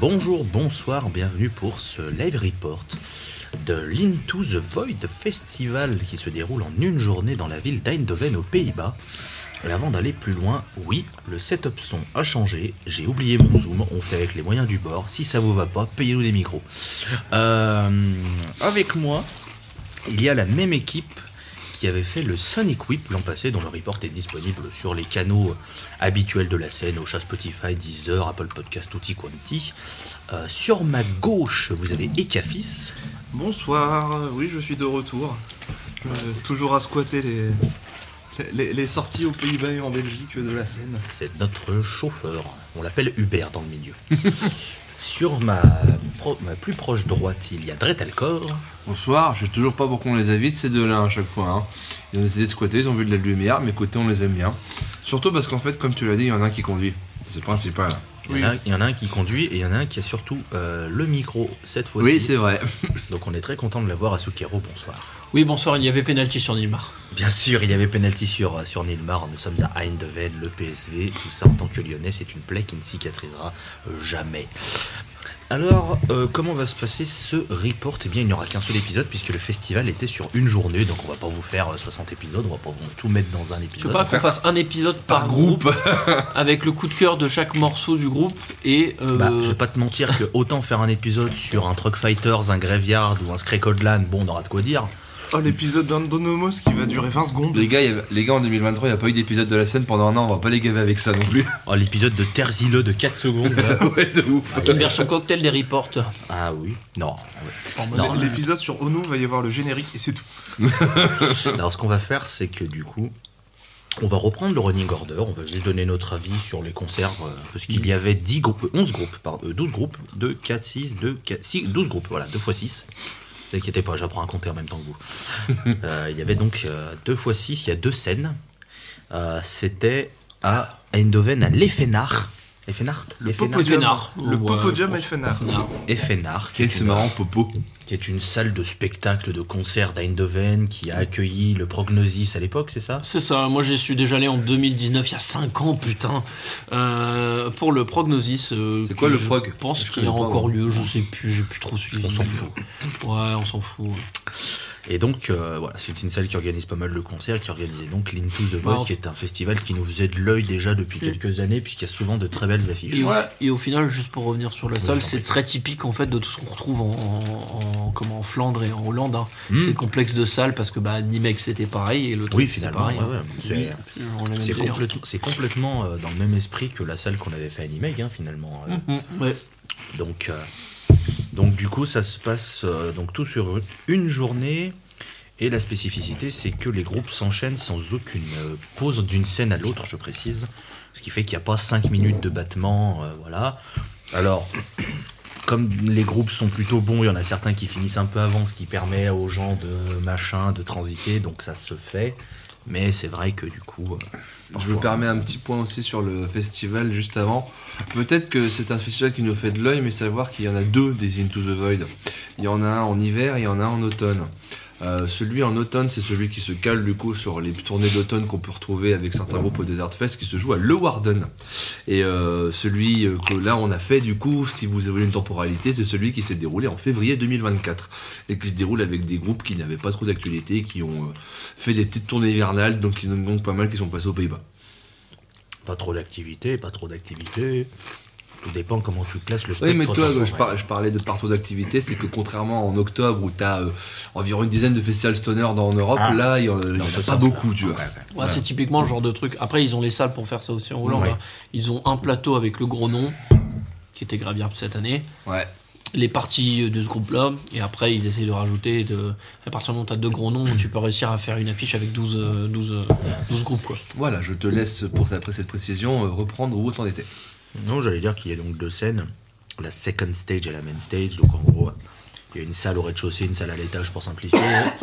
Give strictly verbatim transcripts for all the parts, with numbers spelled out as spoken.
Bonjour, bonsoir, bienvenue pour ce live report de l'Into the Void Festival qui se déroule en une journée dans la ville d'Eindhoven aux Pays-Bas. Et avant d'aller plus loin, oui, le setup son a changé, j'ai oublié mon zoom, on fait avec les moyens du bord, si ça vous va pas, payez-nous des micros. Euh, avec moi, il y a la même équipe qui avait fait le Sonic Whip l'an passé, dont le report est disponible sur les canaux habituels de la scène, Ocha, Spotify, Deezer, Apple Podcast, Tutti Quanti. Euh, sur ma gauche, vous avez Ekafis. Bonsoir, oui, je suis de retour. Euh, toujours à squatter les, les, les sorties aux Pays-Bas et en Belgique de la scène. C'est notre chauffeur, on l'appelle Hubert dans le milieu. Sur ma, pro, ma plus proche droite, il y a Dretalcor. Bonsoir, je sais toujours pas pourquoi on les invite ces deux-là à chaque fois. Hein. Ils ont décidé de squatter, ils ont vu de la lumière, mais côté on les aime bien. Surtout parce qu'en fait, comme tu l'as dit, il y en a un qui conduit. C'est le principal. Il y, en a, il y en a un qui conduit et il y en a un qui a surtout euh, le micro cette fois-ci. Oui, c'est vrai. Donc on est très content de l'avoir à Sukero, bonsoir. Oui, bonsoir, il y avait penalty sur Nilmar. Bien sûr, il y avait penalty sur, sur Nilmar, nous sommes à Eindhoven, le P S V, tout ça en tant que Lyonnais, c'est une plaie qui ne cicatrisera jamais. Alors, euh, comment va se passer ce report ? Eh bien, il n'y aura qu'un seul épisode puisque le festival était sur une journée, donc on va pas vous faire soixante épisodes, on va pas vous tout mettre dans un épisode. Je veux pas qu'on fasse un épisode par, par groupe, avec le coup de cœur de chaque morceau du groupe et... Euh... Bah, je vais pas te mentir que autant faire un épisode sur un Truck Fighters, un Graveyard ou un Skrekodlan, bon, on aura de quoi dire. Oh, l'épisode d'Andonomos qui va durer vingt secondes. Les gars, y a, les gars en deux mille vingt-trois, il n'y a pas eu d'épisode de la scène pendant un an, on va pas les gaver avec ça non plus. Oh, l'épisode de Terzile de quatre secondes. Ouais, de ouf. Une version cocktail des reports. Ah oui. Non. Ouais. non l'épisode sur Ono va y avoir le générique et c'est tout. Alors, ce qu'on va faire, c'est que du coup, on va reprendre le running order, on va juste donner notre avis sur les concerts, euh, parce qu'il y avait dix groupes, onze groupes, pardon, douze groupes, deux, quatre, six, deux, quatre, six, douze groupes, voilà, deux fois six. Ne vous inquiétez pas, j'apprends à compter en même temps que vous. euh, il y avait donc euh, deux fois six, il y a deux scènes. Euh, c'était à Eindhoven, à l'Effenar. Effenar Le Popodium. Le ouais, Popodium Effenar. Effenar, qui est, c'est marrant, Popo. Qui est une salle de spectacle, de concert d'Eindhoven, qui a accueilli le Prognosis à l'époque, c'est ça ? C'est ça, moi j'y suis déjà allé en deux mille dix-neuf, il y a cinq ans, putain, euh, pour le Prognosis. Euh, c'est quoi le je prog ? Je pense qu'il y a encore lieu, je sais plus, j'ai plus trop suivi. On s'en fout. Ouais, on s'en fout. Et donc, euh, voilà, c'est une salle qui organise pas mal de concerts, qui organisait donc l'Into the Void, wow. qui est un festival qui nous faisait de l'œil déjà depuis mmh. quelques années, puisqu'il y a souvent de très belles affiches. Et, ouais. et au final, juste pour revenir sur la ouais, salle, c'est très typique en fait de tout ce qu'on retrouve en, en, en, comment, en Flandre et en Hollande. Hein. Mmh. C'est complexe de salles parce que bah, Nimex c'était pareil et le truc oui, finalement, c'est pareil. Ouais, ouais. C'est, c'est, complètement, c'est complètement euh, dans le même esprit que la salle qu'on avait fait à Nimeg, hein, finalement. Euh. Mmh. Ouais. Donc, euh, donc, du coup, ça se passe euh, donc, tout sur une journée. Et la spécificité, c'est que les groupes s'enchaînent sans aucune euh, pause d'une scène à l'autre, je précise. Ce qui fait qu'il n'y a pas cinq minutes de battement, euh, voilà. Alors, comme les groupes sont plutôt bons, il y en a certains qui finissent un peu avant, ce qui permet aux gens de machin, de transiter, donc ça se fait. Mais c'est vrai que du coup... Euh, je me permets un petit point aussi sur le festival juste avant. Peut-être que c'est un festival qui nous fait de l'œil, mais savoir qu'il y en a deux des Into the Void. Il y en a un en hiver et il y en a un en automne. Euh, celui en automne, c'est celui qui se cale du coup sur les tournées d'automne qu'on peut retrouver avec certains groupes au Desert Fest qui se joue à Leeuwarden. Et euh, celui que là on a fait du coup, si vous avez une temporalité, c'est celui qui s'est déroulé en février deux mille vingt-quatre et qui se déroule avec des groupes qui n'avaient pas trop d'actualité, qui ont euh, fait des petites tournées hivernales, donc il y en a donc pas mal qui sont passés aux Pays-Bas. Pas trop d'activité, pas trop d'activité. Tout dépend comment tu places le spectre. Oui, mais toi, je, par, je parlais de partout d'activité, c'est que contrairement en octobre où tu as euh, environ une dizaine de festivals stoner dans, en Europe, ah, là, il n'y en, en a pas beaucoup, là. Tu vois. Ouais, ouais. Ouais, c'est typiquement le genre de truc. Après, ils ont les salles pour faire ça aussi en Hollande. Ouais. Hein. Ils ont un plateau avec le gros nom, qui était Graveyard cette année. Ouais. Les parties de ce groupe-là, et après, ils essayent de rajouter. De... À partir du moment où tu as deux gros noms, tu peux réussir à faire une affiche avec douze, douze, douze groupes. Quoi. Voilà, je te laisse, pour après cette précision, reprendre où t'en étais. Non, j'allais dire qu'il y a donc deux scènes, la second stage et la main stage. Donc en gros, il y a une salle au rez-de-chaussée, une salle à l'étage pour simplifier.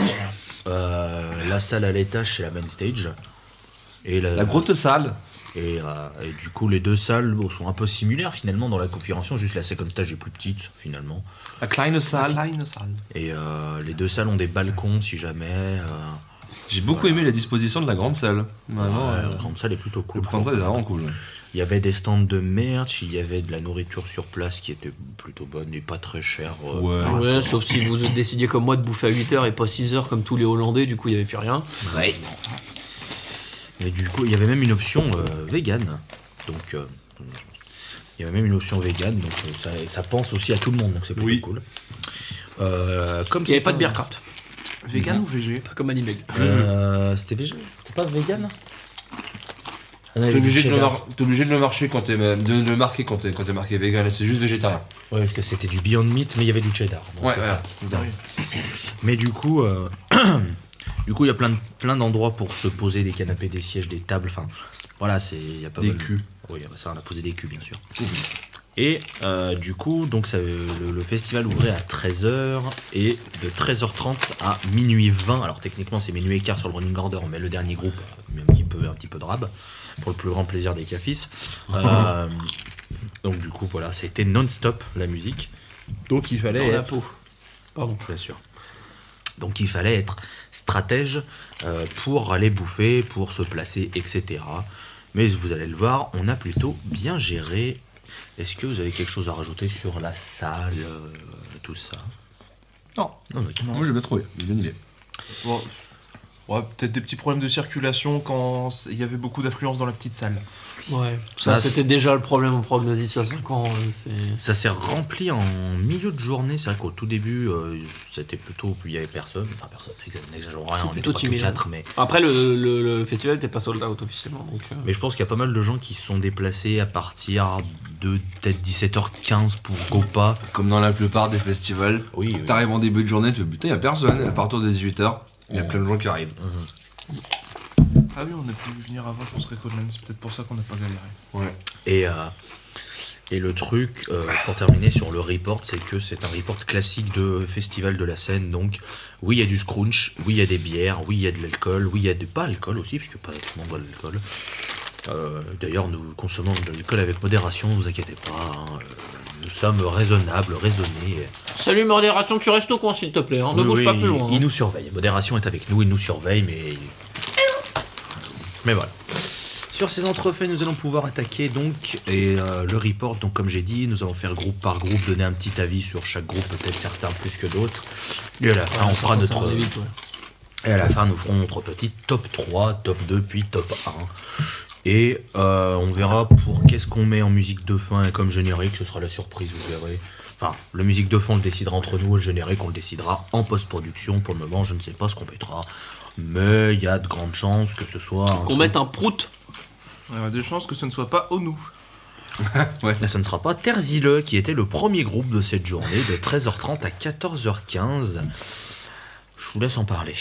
euh, la salle à l'étage, c'est la main stage. Et la, la grosse salle. Et, euh, et du coup, les deux salles bon, sont un peu similaires finalement dans la configuration. Juste la second stage est plus petite finalement. La kleine salle. La kleine salle. Et euh, les deux salles ont des balcons si jamais. Euh, J'ai beaucoup voilà. aimé la disposition de la grande salle. Vraiment, ouais, euh, la grande salle est plutôt cool. La grande salle est vraiment cool. Ouais. Il y avait des stands de merch, il y avait de la nourriture sur place qui était plutôt bonne et pas très chère. euh, Ouais. par Ouais, rapport- sauf si vous décidiez comme moi de bouffer à huit heures et pas six heures comme tous les Hollandais, du coup il n'y avait plus rien. Ouais. Et du coup, il y avait même une option euh, vegan. Donc, euh, il y avait même une option vegan. Donc, euh, ça, ça pense aussi à tout le monde. Donc, c'est plutôt Oui. cool. Euh, comme Il n'y avait c'est pas de un- beer craft, Vegan ou végé? pas comme Animeg. Euh, C'était végé. C'était pas vegan. On avait T'es du obligé, de le cheddar. mar- t'es obligé de le marquer quand t'es de le marquer quand t'es quand t'es marqué vegan, c'est juste végétarien. Ouais, parce que c'était du Beyond Meat, mais il y avait du cheddar. Donc, Ouais, c'est ouais. ça. Oui. Mais du coup, euh, du coup, il y a plein de, plein d'endroits pour se poser, des canapés, des sièges, des tables. Enfin, voilà, c'est il y a pas Des mal- culs. Oui, ça, on a posé des culs, bien sûr. Et euh, du coup, donc ça, le, le festival ouvrait à treize heures et de treize heures trente à minuit vingt. Alors techniquement, c'est minuit et quart sur le running order, mais le dernier groupe, euh, un petit peu, un petit peu de rab, pour le plus grand plaisir des cafis. Euh, donc du coup, voilà, ça a été non-stop la musique. Donc il fallait Dans la être- peau. Pardon. Bien sûr. Donc il fallait être stratège euh, pour aller bouffer, pour se placer, et cetera. Mais vous allez le voir, on a plutôt bien géré. Est-ce que vous avez quelque chose à rajouter sur la salle, euh, tout ça? Non. Non, ok. Moi j'ai bien trouvé, j'ai bien idée. Bon, ouais, peut-être des petits problèmes de circulation quand il y avait beaucoup d'affluence dans la petite salle. Ouais, ça Ça, c'était déjà le problème en prognosis il y a cinq ans. euh, c'est- Ça s'est rempli en milieu de journée. C'est vrai qu'au tout début, euh, c'était plutôt. Il n'y avait personne. Enfin, personne, n'exagérons rien, C'est on était plutôt pas que timide. quatre, mais. Après, le, le, le festival n'était pas sold out officiellement. Donc, euh, Mais je pense qu'il y a pas mal de gens qui se sont déplacés à partir de peut-être dix-sept heures quinze pour Gopa. Comme dans la plupart des festivals, Oui, oui. t'arrives en début de journée, tu te dis putain, y a personne, à partir de dix-huit heures, il y a Oh. plein de gens qui arrivent. Ah oui, on a pu venir avant pour ce Recordman, c'est peut-être pour ça qu'on n'a pas galéré. Ouais. Et, euh, et le truc, euh, pour terminer sur le report, c'est que c'est un report classique de festival de la Seine. Donc, oui, il y a du scrunch, oui, il y a des bières, oui, il y a de l'alcool, oui, il y a du pas alcool aussi, puisque pas tout le monde boit de l'alcool. Euh, D'ailleurs, nous consommons de l'alcool avec modération, ne vous inquiétez pas. hein, euh, nous sommes raisonnables, raisonnés. Salut modération, tu restes au coin s'il te plaît, hein, ne Oui, bouge oui, pas plus loin. Il hein. nous surveille. Modération est avec nous, il nous surveille, mais. Mais voilà. Sur ces entrefaits, nous allons pouvoir attaquer donc et euh, le report. Donc, comme j'ai dit, nous allons faire groupe par groupe, donner un petit avis sur chaque groupe, peut-être certains plus que d'autres. Et à la fin, Ouais, on ça, fera ça, notre. ça va vite, ouais. Et à la fin, nous ferons notre petit top trois, top deux, puis top un. Et euh, on verra pour qu'est-ce qu'on met en musique de fin et comme générique, ce sera la surprise, vous verrez. Enfin, la musique de fin, on le décidera entre nous, et le générique, on le décidera en post-production. Pour le moment, je ne sais pas ce qu'on mettra. Mais il y a de grandes chances que ce soit. un Qu'on truc- mette un prout. Il y a des chances que ce ne soit pas Onu. Là, ce ne sera pas Terzile, qui était le premier groupe de cette journée, de treize heures trente à quatorze heures quinze. Je vous laisse en parler.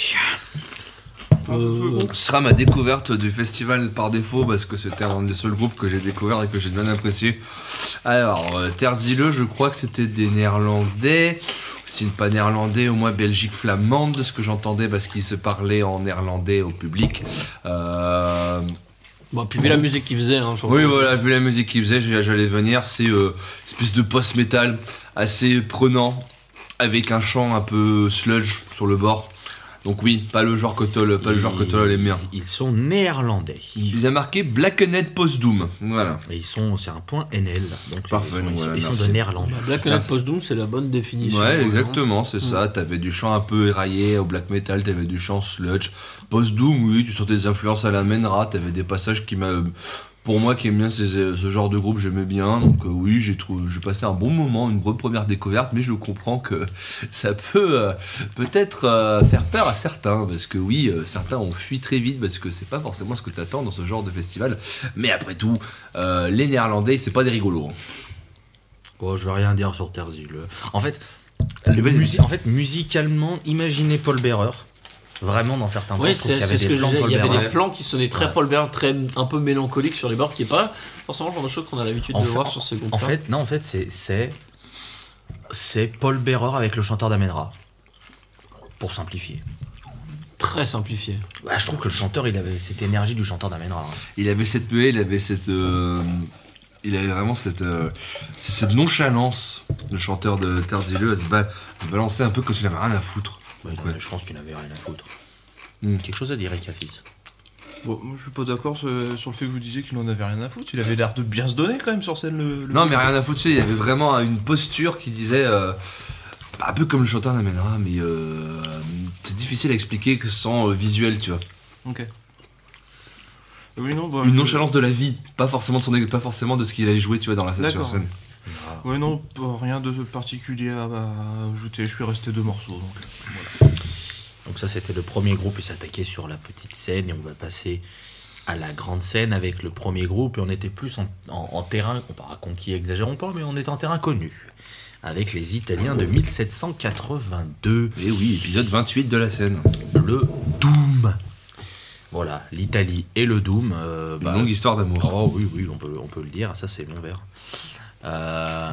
Euh, Ce sera ma découverte du festival par défaut parce que c'était un des seuls groupes que j'ai découvert et que j'ai bien apprécié. Alors, euh, Terzile, je crois que c'était des néerlandais, aussi pas néerlandais, au moins Belgique flamande, de ce que j'entendais parce qu'ils se parlaient en néerlandais au public. Euh, Bon, puis vu la musique qu'ils faisaient. Hein, sur- Oui, voilà, vu la musique qu'ils faisaient, j'ai- j'allais venir. C'est euh, une espèce de post-metal assez prenant, avec un chant un peu sludge sur le bord. Donc oui, pas le genre que Toll, pas le genre que Toll aime bien. Ils sont néerlandais. Il a marqué Blackened Post-Doom. Voilà. Et ils sont, c'est un point N L. Donc Parfait, ils, sont- donc ils sont- voilà, ils sont merci. de néerlandais. Bah, Black Knight Post Doom, c'est la bonne définition. Ouais, hein. exactement, c'est ça. T'avais du chant un peu éraillé au black metal, t'avais du chant sludge. Post-doom, oui, tu sentais des influences à la Menra, t'avais des passages qui m'a. Pour moi qui aime bien ces- ce genre de groupe, j'aimais bien. Donc euh, oui, j'ai trouvé, j'ai passé un bon moment, une bonne première découverte, mais je comprends que ça peut euh, peut-être euh, faire peur à certains, parce que oui, euh, certains ont fui très vite parce que c'est pas forcément ce que t'attends dans ce genre de festival. Mais après tout, euh, les Néerlandais, c'est pas des rigolos. Oh, je vais rien dire sur Terzile. En fait, Les le belles- musi- en fait, musicalement, imaginez Paul Bearer. Vraiment, dans certains plans, Oui, je trouve c'est qu'il y c'est avait ce des que je plans disais. Paul Il y avait Bearer. des plans qui sonnaient très Ouais. Paul Bert, très un peu mélancolique sur les bords, qui est pas forcément le genre de choses qu'on a l'habitude En de fait- voir sur ces groupes. En fait, non, en fait, c'est c'est c'est Paul Bearer avec le chanteur d'Amenra. Pour simplifier. très simplifié. Bah, je trouve que le chanteur, il avait cette énergie du chanteur d'Amenra. hein. Il avait cette muée, il avait cette. euh, il avait vraiment cette, euh, c'est cette nonchalance, le chanteur de Terzile, à se, ba- à se balancer un peu comme s'il avait rien à foutre. Bah, Donc, ouais. Je pense qu'il n'avait rien à foutre. Hmm. Quelque chose à dire, Ekafis. Bon, moi, je suis pas d'accord sur, sur le fait que vous disiez qu'il en avait rien à foutre. Il avait l'air de bien se donner quand même sur scène. Le, le Non, groupe. mais rien à foutre, il y avait vraiment une posture qui disait. Euh, un peu comme le chanteur d'Amenra, mais euh, c'est difficile à expliquer que sans euh, visuel, tu vois. Ok. Oui, non, bah, Une je- nonchalance de la vie, pas forcément de, son, pas forcément de ce qu'il allait jouer, tu vois, dans la scène sur D'accord. scène. Ouais, non, pas- rien de particulier à, à ajouter. Je suis resté deux morceaux. Donc. Donc ça c'était le premier groupe, il s'attaquait sur la petite scène et on va passer à la grande scène avec le premier groupe et on était plus en, en- en terrain, on pas conquis, exagérons pas, mais on était en terrain connu. Avec les Italiens de mille sept cent quatre-vingt-deux, Et oui, épisode vingt-huit de la scène. le Doom. Voilà, l'Italie et le Doom. euh, Une bah, longue histoire d'amour. Oh oui, oui, on peut, on peut le dire, ça c'est mon verre. Euh...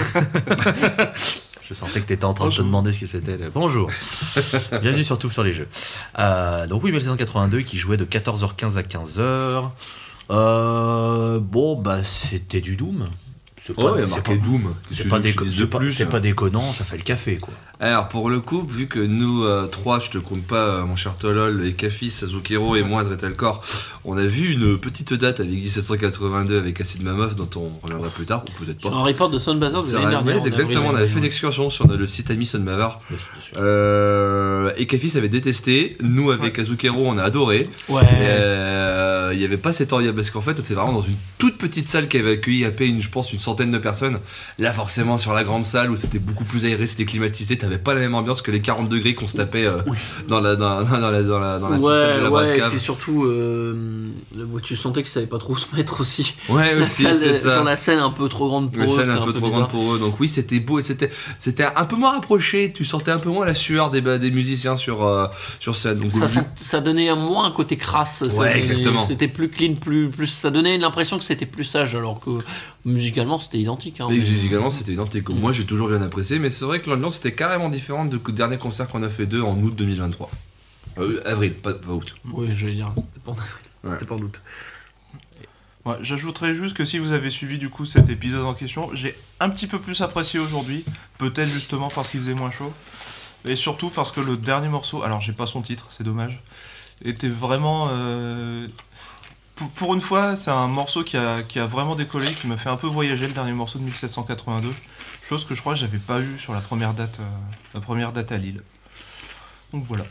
Je sentais que tu étais en train de te Bonjour. demander ce que c'était. le- Bonjour. Bienvenue sur Tout sur les jeux. Euh, donc oui, mille sept cent quatre-vingt-deux qui jouait de quatorze heures quinze à quinze heures. Euh, bon, bah c'était du Doom. C'est Oh, il y a c'est marqué Doom. c'est Qu'est-ce pas, que tu déco- dis de c'est pas- plus, c'est hein. pas déconnant, ça fait le café quoi. Alors pour le coup, vu que nous euh, trois, je te compte pas euh, mon cher Tolol, et Kafis, Sazukero et moi, Dretelcore, on a vu une petite date avec mille sept cent quatre-vingt-deux avec Acid Mammoth dont on reviendra plus tard, ou peut-être Sur pas. un report de Sunbazer de C'est l'année vrai, dernière. ouais, en exactement, avril, on avait fait une ouais. excursion sur le site ami Sunmavar. Bien sûr, bien sûr. Euh, et Kafis avait détesté, nous avec Azukero on a adoré. Ouais. Euh, Il y avait pas cette envie parce qu'en fait c'est vraiment dans une toute petite salle qui avait accueilli à peine je pense une centaine de personnes. Là forcément sur la grande salle où c'était beaucoup plus aéré, c'était climatisé, t'avais pas la même ambiance que les quarante degrés qu'on se tapait euh, dans la dans, dans la dans la, dans la petite salle de la Ouais, ouais, et cave. puis surtout, euh, tu sentais que ça savait pas trop se mettre aussi. Ouais La aussi salle, c'est ça. Sur la scène un peu trop grande pour La eux, scène c'est un peu trop bizarre. grande pour eux, donc oui c'était beau et c'était c'était un peu moins rapproché, tu sentais un peu moins la sueur des, des musiciens sur euh, sur scène. Donc Ça, vu- sent- ça donnait un moins un côté crasse. ça Ouais, donnait- exactement. C'était plus clean, plus, plus. Ça donnait l'impression que c'était plus sage, alors que musicalement c'était identique. Hein, Et mais- musicalement c'était identique. Moi j'ai toujours bien apprécié, mais c'est vrai que l'ambiance était carrément différente du dernier concert qu'on a fait d'eux en août deux mille vingt-trois. Euh, avril, pas, pas août. Oui, je vais dire. C'était pas en avril. Ouais. C'était pas en août. Ouais, j'ajouterais juste que si vous avez suivi du coup cet épisode en question, j'ai un petit peu plus apprécié aujourd'hui, peut-être justement parce qu'il faisait moins chaud, et surtout parce que le dernier morceau, alors j'ai pas son titre, c'est dommage, était vraiment... euh, Pour, pour une fois, c'est un morceau qui a, qui a vraiment décollé, qui m'a fait un peu voyager, le dernier morceau de mille sept cent quatre-vingt-deux, chose que je crois que j'avais pas eu sur la première date, euh, la première date à Lille. Donc voilà.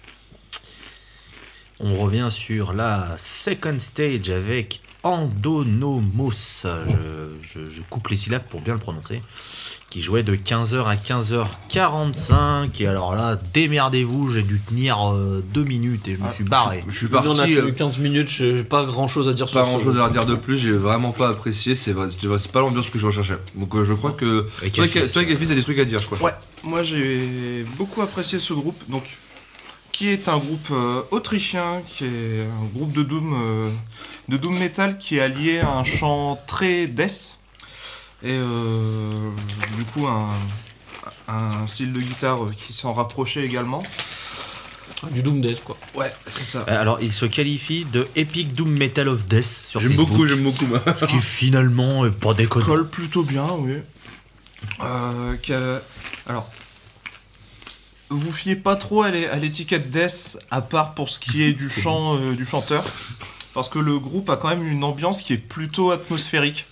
On revient sur la second stage avec Andonomos, je, je, je coupe les syllabes pour bien le prononcer, qui jouait de quinze heures à quinze heures quarante-cinq, et alors là, démerdez-vous, j'ai dû tenir euh, deux minutes et je me Ah, suis barré. Je suis On a parti. tenu euh, quinze minutes, j'ai j'ai pas grand chose à dire sur Pas ce- grand chose à dire de plus, j'ai vraiment pas apprécié, c'est vrai, c'est c'est pas l'ambiance que je recherchais. Donc euh, je crois que. Et Toi, Kafis, Ka- toi Kafis, a des trucs à dire, je crois. Ouais, moi j'ai beaucoup apprécié ce groupe, donc qui est un groupe euh, autrichien, qui est un groupe de doom, euh, de doom metal qui est allié à un chant très death et euh, du coup un, un style de guitare qui s'en rapprochait également. Du Doom Death, quoi. Ouais, c'est ça. Euh, Alors, il se qualifie de Epic Doom Metal of Death sur J'aime Facebook, beaucoup, j'aime beaucoup. moi. ce qui finalement est pas déconnant. Colle plutôt bien, oui. Euh, qui a- Alors, vous fiez pas trop à l'é- à l'étiquette Death, à part pour ce qui est du chant euh, du chanteur, parce que le groupe a quand même une ambiance qui est plutôt atmosphérique.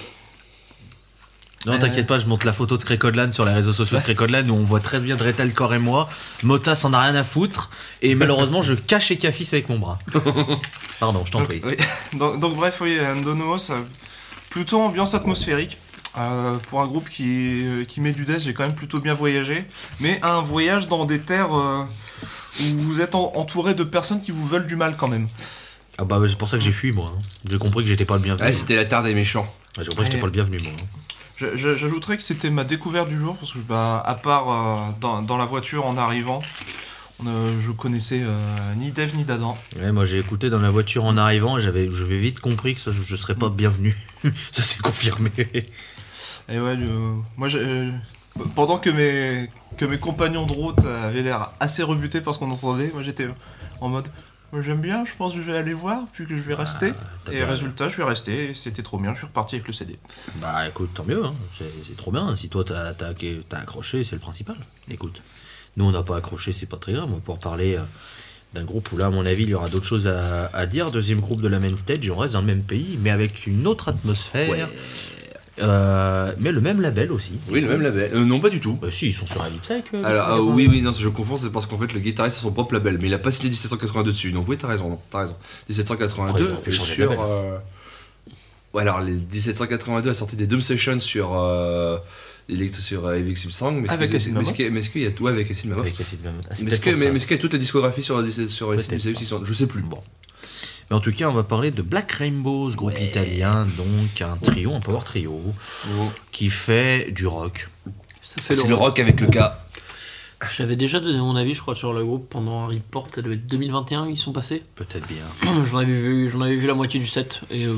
Non, t'inquiète pas, je monte la photo de Scraycodlan sur les réseaux sociaux Scraycodlan où on voit très bien Dretelcore et moi. Mota s'en a rien à foutre et malheureusement je cache Ekafis avec mon bras. Pardon, je t'en Donc, prie. oui. donc, donc, bref, oui, Andonomos, euh, plutôt ambiance atmosphérique. Euh, pour un groupe qui, euh, qui met du death, j'ai quand même plutôt bien voyagé. Mais un voyage dans des terres euh, où vous êtes en- entouré de personnes qui vous veulent du mal quand même. Ah bah c'est pour ça que j'ai fui moi. hein. J'ai compris que j'étais pas le bienvenu. Ouais, c'était la terre des méchants. Ouais, j'ai compris que j'étais pas le bienvenu moi. hein. Je- je- J'ajouterais que c'était ma découverte du jour, parce que bah, à part euh, dans, dans la voiture en arrivant, on, euh, je connaissais euh, ni Dave ni Dadan. Ouais, moi j'ai écouté dans la voiture en arrivant et j'avais j'avais vite compris que ça, je serais pas bienvenu. Ça s'est confirmé. Et ouais, euh, moi j'ai- euh, pendant que mes, que mes compagnons de route avaient l'air assez rebutés par ce qu'on entendait, moi j'étais en mode moi, j'aime bien, je pense que je vais aller voir, puis que je vais rester. t'as Et bien- résultat, je suis resté et c'était trop bien, je suis reparti avec le C D. Bah écoute, tant mieux, hein. c'est c'est trop bien. Si toi t'as t'as- t'as accroché, c'est le principal. Écoute, nous on n'a pas accroché, c'est pas très grave. On va pouvoir parler euh, d'un groupe où là, à mon avis, il y aura d'autres choses à, à dire. Deuxième groupe de la main stage, et on reste dans le même pays, mais avec une autre atmosphère. Ouais. Euh, mais le même label aussi. Oui, le même label. Euh, non, pas du tout. Bah si, ils sont sur Avipsec. Euh, Alors, ah, oui, oui, non, je confonds, c'est parce qu'en fait, le guitariste a son propre label, mais il a pas signé dix-sept cent quatre-vingt-deux dessus. Donc, oui, t'as raison, non, t'as raison. dix-sept cent quatre-vingt-deux, Ouais, ils ont pu changer de sur. label. Euh... Ouais, alors, les dix-sept cent quatre-vingt-deux a sorti des Doom Sessions sur. Euh... Elect- sur euh, Evic Song, mais Avec est-ce Acid que- mais Mammoth est-ce qu'il y a- mais est-ce qu'il y a tout avec Acid Mammoth? Avec Acid Mammoth. Ah, c'est Mais est-ce peut-être que- pour mais ça. mais est-ce qu'il y a toute la discographie sur, sur, sur Peut-être Evic Song? Je sais plus. Bon. Mais en tout cas, on va parler de Black Rainbows, groupe italien, donc un trio, un power trio, Bon. qui fait du rock. Ça fait C'est le rock avec le K. J'avais déjà donné mon avis, je crois, sur le groupe pendant un report. Ça devait être deux mille vingt et un, ils sont passés. Peut-être bien. J'en avais vu, j'en avais vu la moitié du set et euh,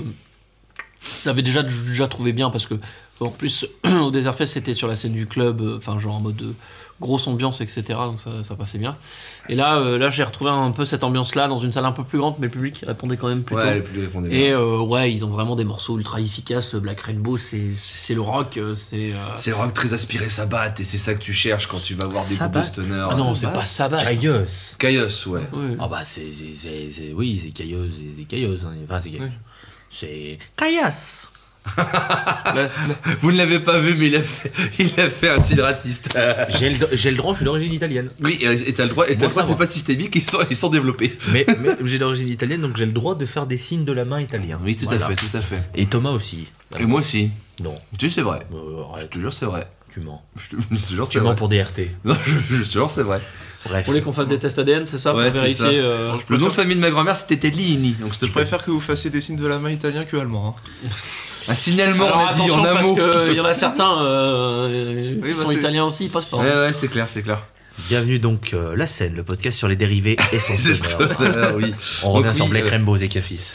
ça avait déjà déjà trouvé bien parce que en plus au Desert Fest c'était sur la scène du club, euh, enfin genre en mode de grosse ambiance, et cetera. Donc ça, ça passait bien. Et là, euh, là j'ai retrouvé un peu cette ambiance-là dans une salle un peu plus grande, mais le public répondait quand même plutôt. Ouais, le public répondait Et bien. euh, ouais, ils ont vraiment des morceaux ultra efficaces. Black Rainbow, c'est c'est le rock, euh, c'est. euh, C'est le rock très aspiré Sabbath, et c'est ça que tu cherches quand tu vas voir des groupes de Sabbath. stoner. Ah non, c'est pas Sabbath. Caillos. Caius, ouais. Ouais. Ah bah c'est, c'est, c'est, c'est- oui, c'est Caillos, c'est, c'est Caillos. Hein. Enfin, c'est Caillos. Oui. C'est Caillas. La- la- Vous ne l'avez pas vu, mais il a fait, il a fait un signe raciste. J'ai le, j'ai le droit, je suis d'origine italienne. Oui, et t'as le droit, et t'as Moi, le droit, ça c'est va. pas systémique, ils sont, ils sont développés. Mais, mais j'ai d'origine italienne, donc j'ai le droit de faire des signes de la main italien. Oui, tout Voilà. à fait, tout à fait. Et Thomas aussi. Et moi aussi. Non, Tu sais, c'est vrai. euh, Je arrête, te jure, c'est vrai. tu mens. Je te, je te jure, Tu c'est mens vrai. pour des R T. Non, je, je te jure, c'est vrai. Bref. Vous voulez qu'on fasse des tests A D N, c'est ça, Ouais, pour c'est vérifier. ça. euh, Le nom de famille de ma grand-mère, c'était Tellini. Donc, s'il te Je plaît. préfère que vous fassiez des signes de la main italien que allemand. hein. Un signalement, Alors on a dit attention en un parce mot. qu'il y en a certains euh, Oui, qui bah, sont c'est- italiens aussi, ils passent pas. Ouais, ouais, c'est clair, c'est clair. Bienvenue donc euh, La Scène, le podcast sur les dérivés et son C'est sonore. stoner, oui. On revient Donc, sur oui, Black euh, Rainbows et Cafis.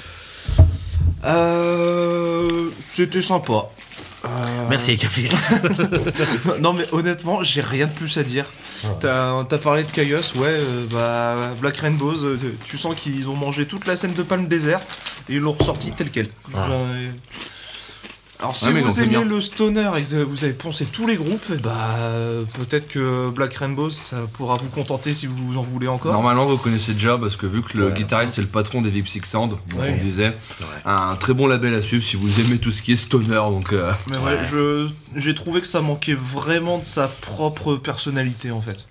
Euh, C'était sympa. Euh, Merci Cafis. Non mais honnêtement, j'ai rien de plus à dire. T'as t'as parlé de Caius, ouais, euh, bah Black Rainbows, euh, tu sens qu'ils ont mangé toute la scène de Palm Desert et ils l'ont ressorti tel quel. Ah. Euh, Alors si Ouais, mais ils l'ont vous fait aimez bien. le stoner et que vous avez poncé tous les groupes, eh bah euh, peut-être que Black Rainbows ça pourra vous contenter si vous en voulez encore. Normalement, vous connaissez déjà parce que vu que le Ouais. guitariste c'est le patron des Vip Six Sound, donc Ouais. on disait, un très bon label à suivre si vous aimez tout ce qui est stoner. Donc, euh, Mais ouais, Ouais. je j'ai trouvé que ça manquait vraiment de sa propre personnalité en fait.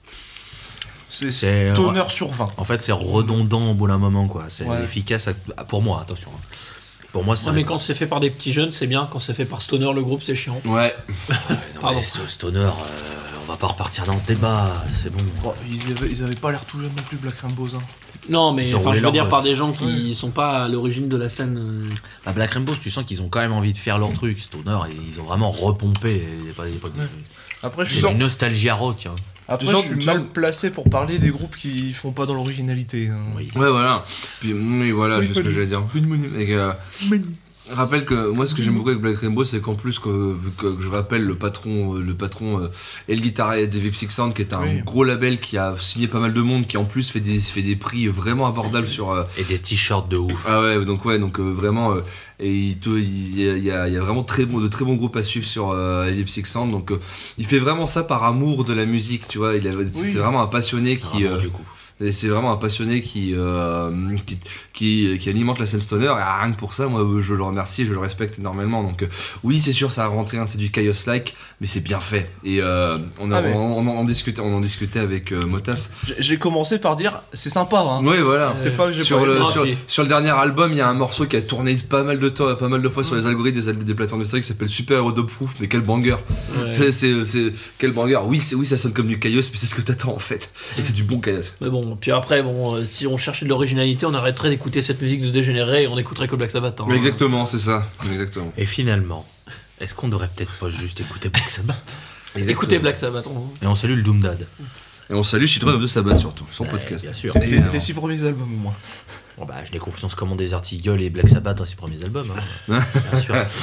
C'est C'est- stoner sur vingt. En fait, c'est redondant au bout d'un moment, quoi. C'est Ouais. efficace à- pour moi, attention. hein. Pour moi, ça. Ouais, mais quand c'est fait par des petits jeunes, c'est bien. Quand c'est fait par Stoner, le groupe, c'est chiant. ouais. Non, Pardon. mais ce stoner, euh, on va pas repartir dans ce débat. C'est bon. Bon, ils, avaient, ils avaient pas l'air tout jeunes non plus, Black Rainbows. Hein. Non, mais Ils ont enfin, roulé je veux leur dire boss. par des gens qui sont pas à l'origine de la scène. euh, Bah, Black Rainbows, tu sens qu'ils ont quand même envie de faire leur truc. Stoner, ils ont vraiment repompé. Il y a pas, il y a pas de- Ouais. Après, je C'est suis, une nostalgie à rock. Hein. Après, Tu je sens- suis tu mal sens- placé pour parler des groupes qui font pas dans l'originalité. hein. Oui. Ouais, voilà. Puis, oui, voilà, Oui, c'est ce que Manu. j'allais dire. Et que, rappelle que moi, ce que j'aime beaucoup avec Black Rainbow, c'est qu'en plus, que, vu que je rappelle le patron, euh, le patron euh, et le guitariste des Vip Six Sound, qui est un Oui. gros label qui a signé pas mal de monde, qui en plus fait des, fait des prix vraiment abordables sur. euh, Et des t-shirts de ouf. Ah ouais, donc ouais, donc euh, vraiment, euh, et il, te- il y, a, il y a- il y a vraiment très bon, de très bons groupes à suivre sur euh, Ellipse Six Sound, donc euh, il fait vraiment ça par amour de la musique, tu vois, il a- c'est vraiment un passionné qui, Vraiment, euh, du coup. et c'est vraiment un passionné qui, euh, qui, qui, qui alimente la scène stoner, et rien que pour ça, moi euh, je le remercie, je le respecte énormément, donc euh, oui c'est sûr ça a rentré, hein, c'est du Chaos-like, mais c'est bien fait, et euh, on, a, Ah, mais- on, on en discutait, on en discutait avec euh, Motas. J'ai- J'ai commencé par dire c'est sympa. Hein. Ouais voilà. C'est pas que j'ai Sur pas le, aimé. Ah, sur, puis- sur le dernier album, il y a un morceau qui a tourné pas mal de temps, pas mal de fois sur les algorithmes des, al- des plateformes de streaming qui s'appelle Super Hero Dub Proof, mais quel banger! ouais. C'est, c'est, c'est- quel banger! Oui, c'est, oui, ça sonne comme du Chaos, mais c'est ce que t'attends en fait. Et c'est du bon Chaos. Mais bon, puis après, bon, euh, si on cherchait de l'originalité, on arrêterait d'écouter cette musique de dégénéré et on écouterait que Black Sabbath. hein. Mais exactement, c'est ça. Exactement. Et finalement, est-ce qu'on devrait peut-être pas juste écouter Black Sabbath? Écoutez Black Sabbath. hein. Et on salue le Doom Dad. Et on salue Chitron de Sabbath surtout, son Ouais, podcast. Bien sûr. Les, Évidemment. les six premiers albums au moins. Bon bah, je n'ai confiance comme en Desert Eagle et Black Sabbath dans ses premiers albums. hein. Bien sûr.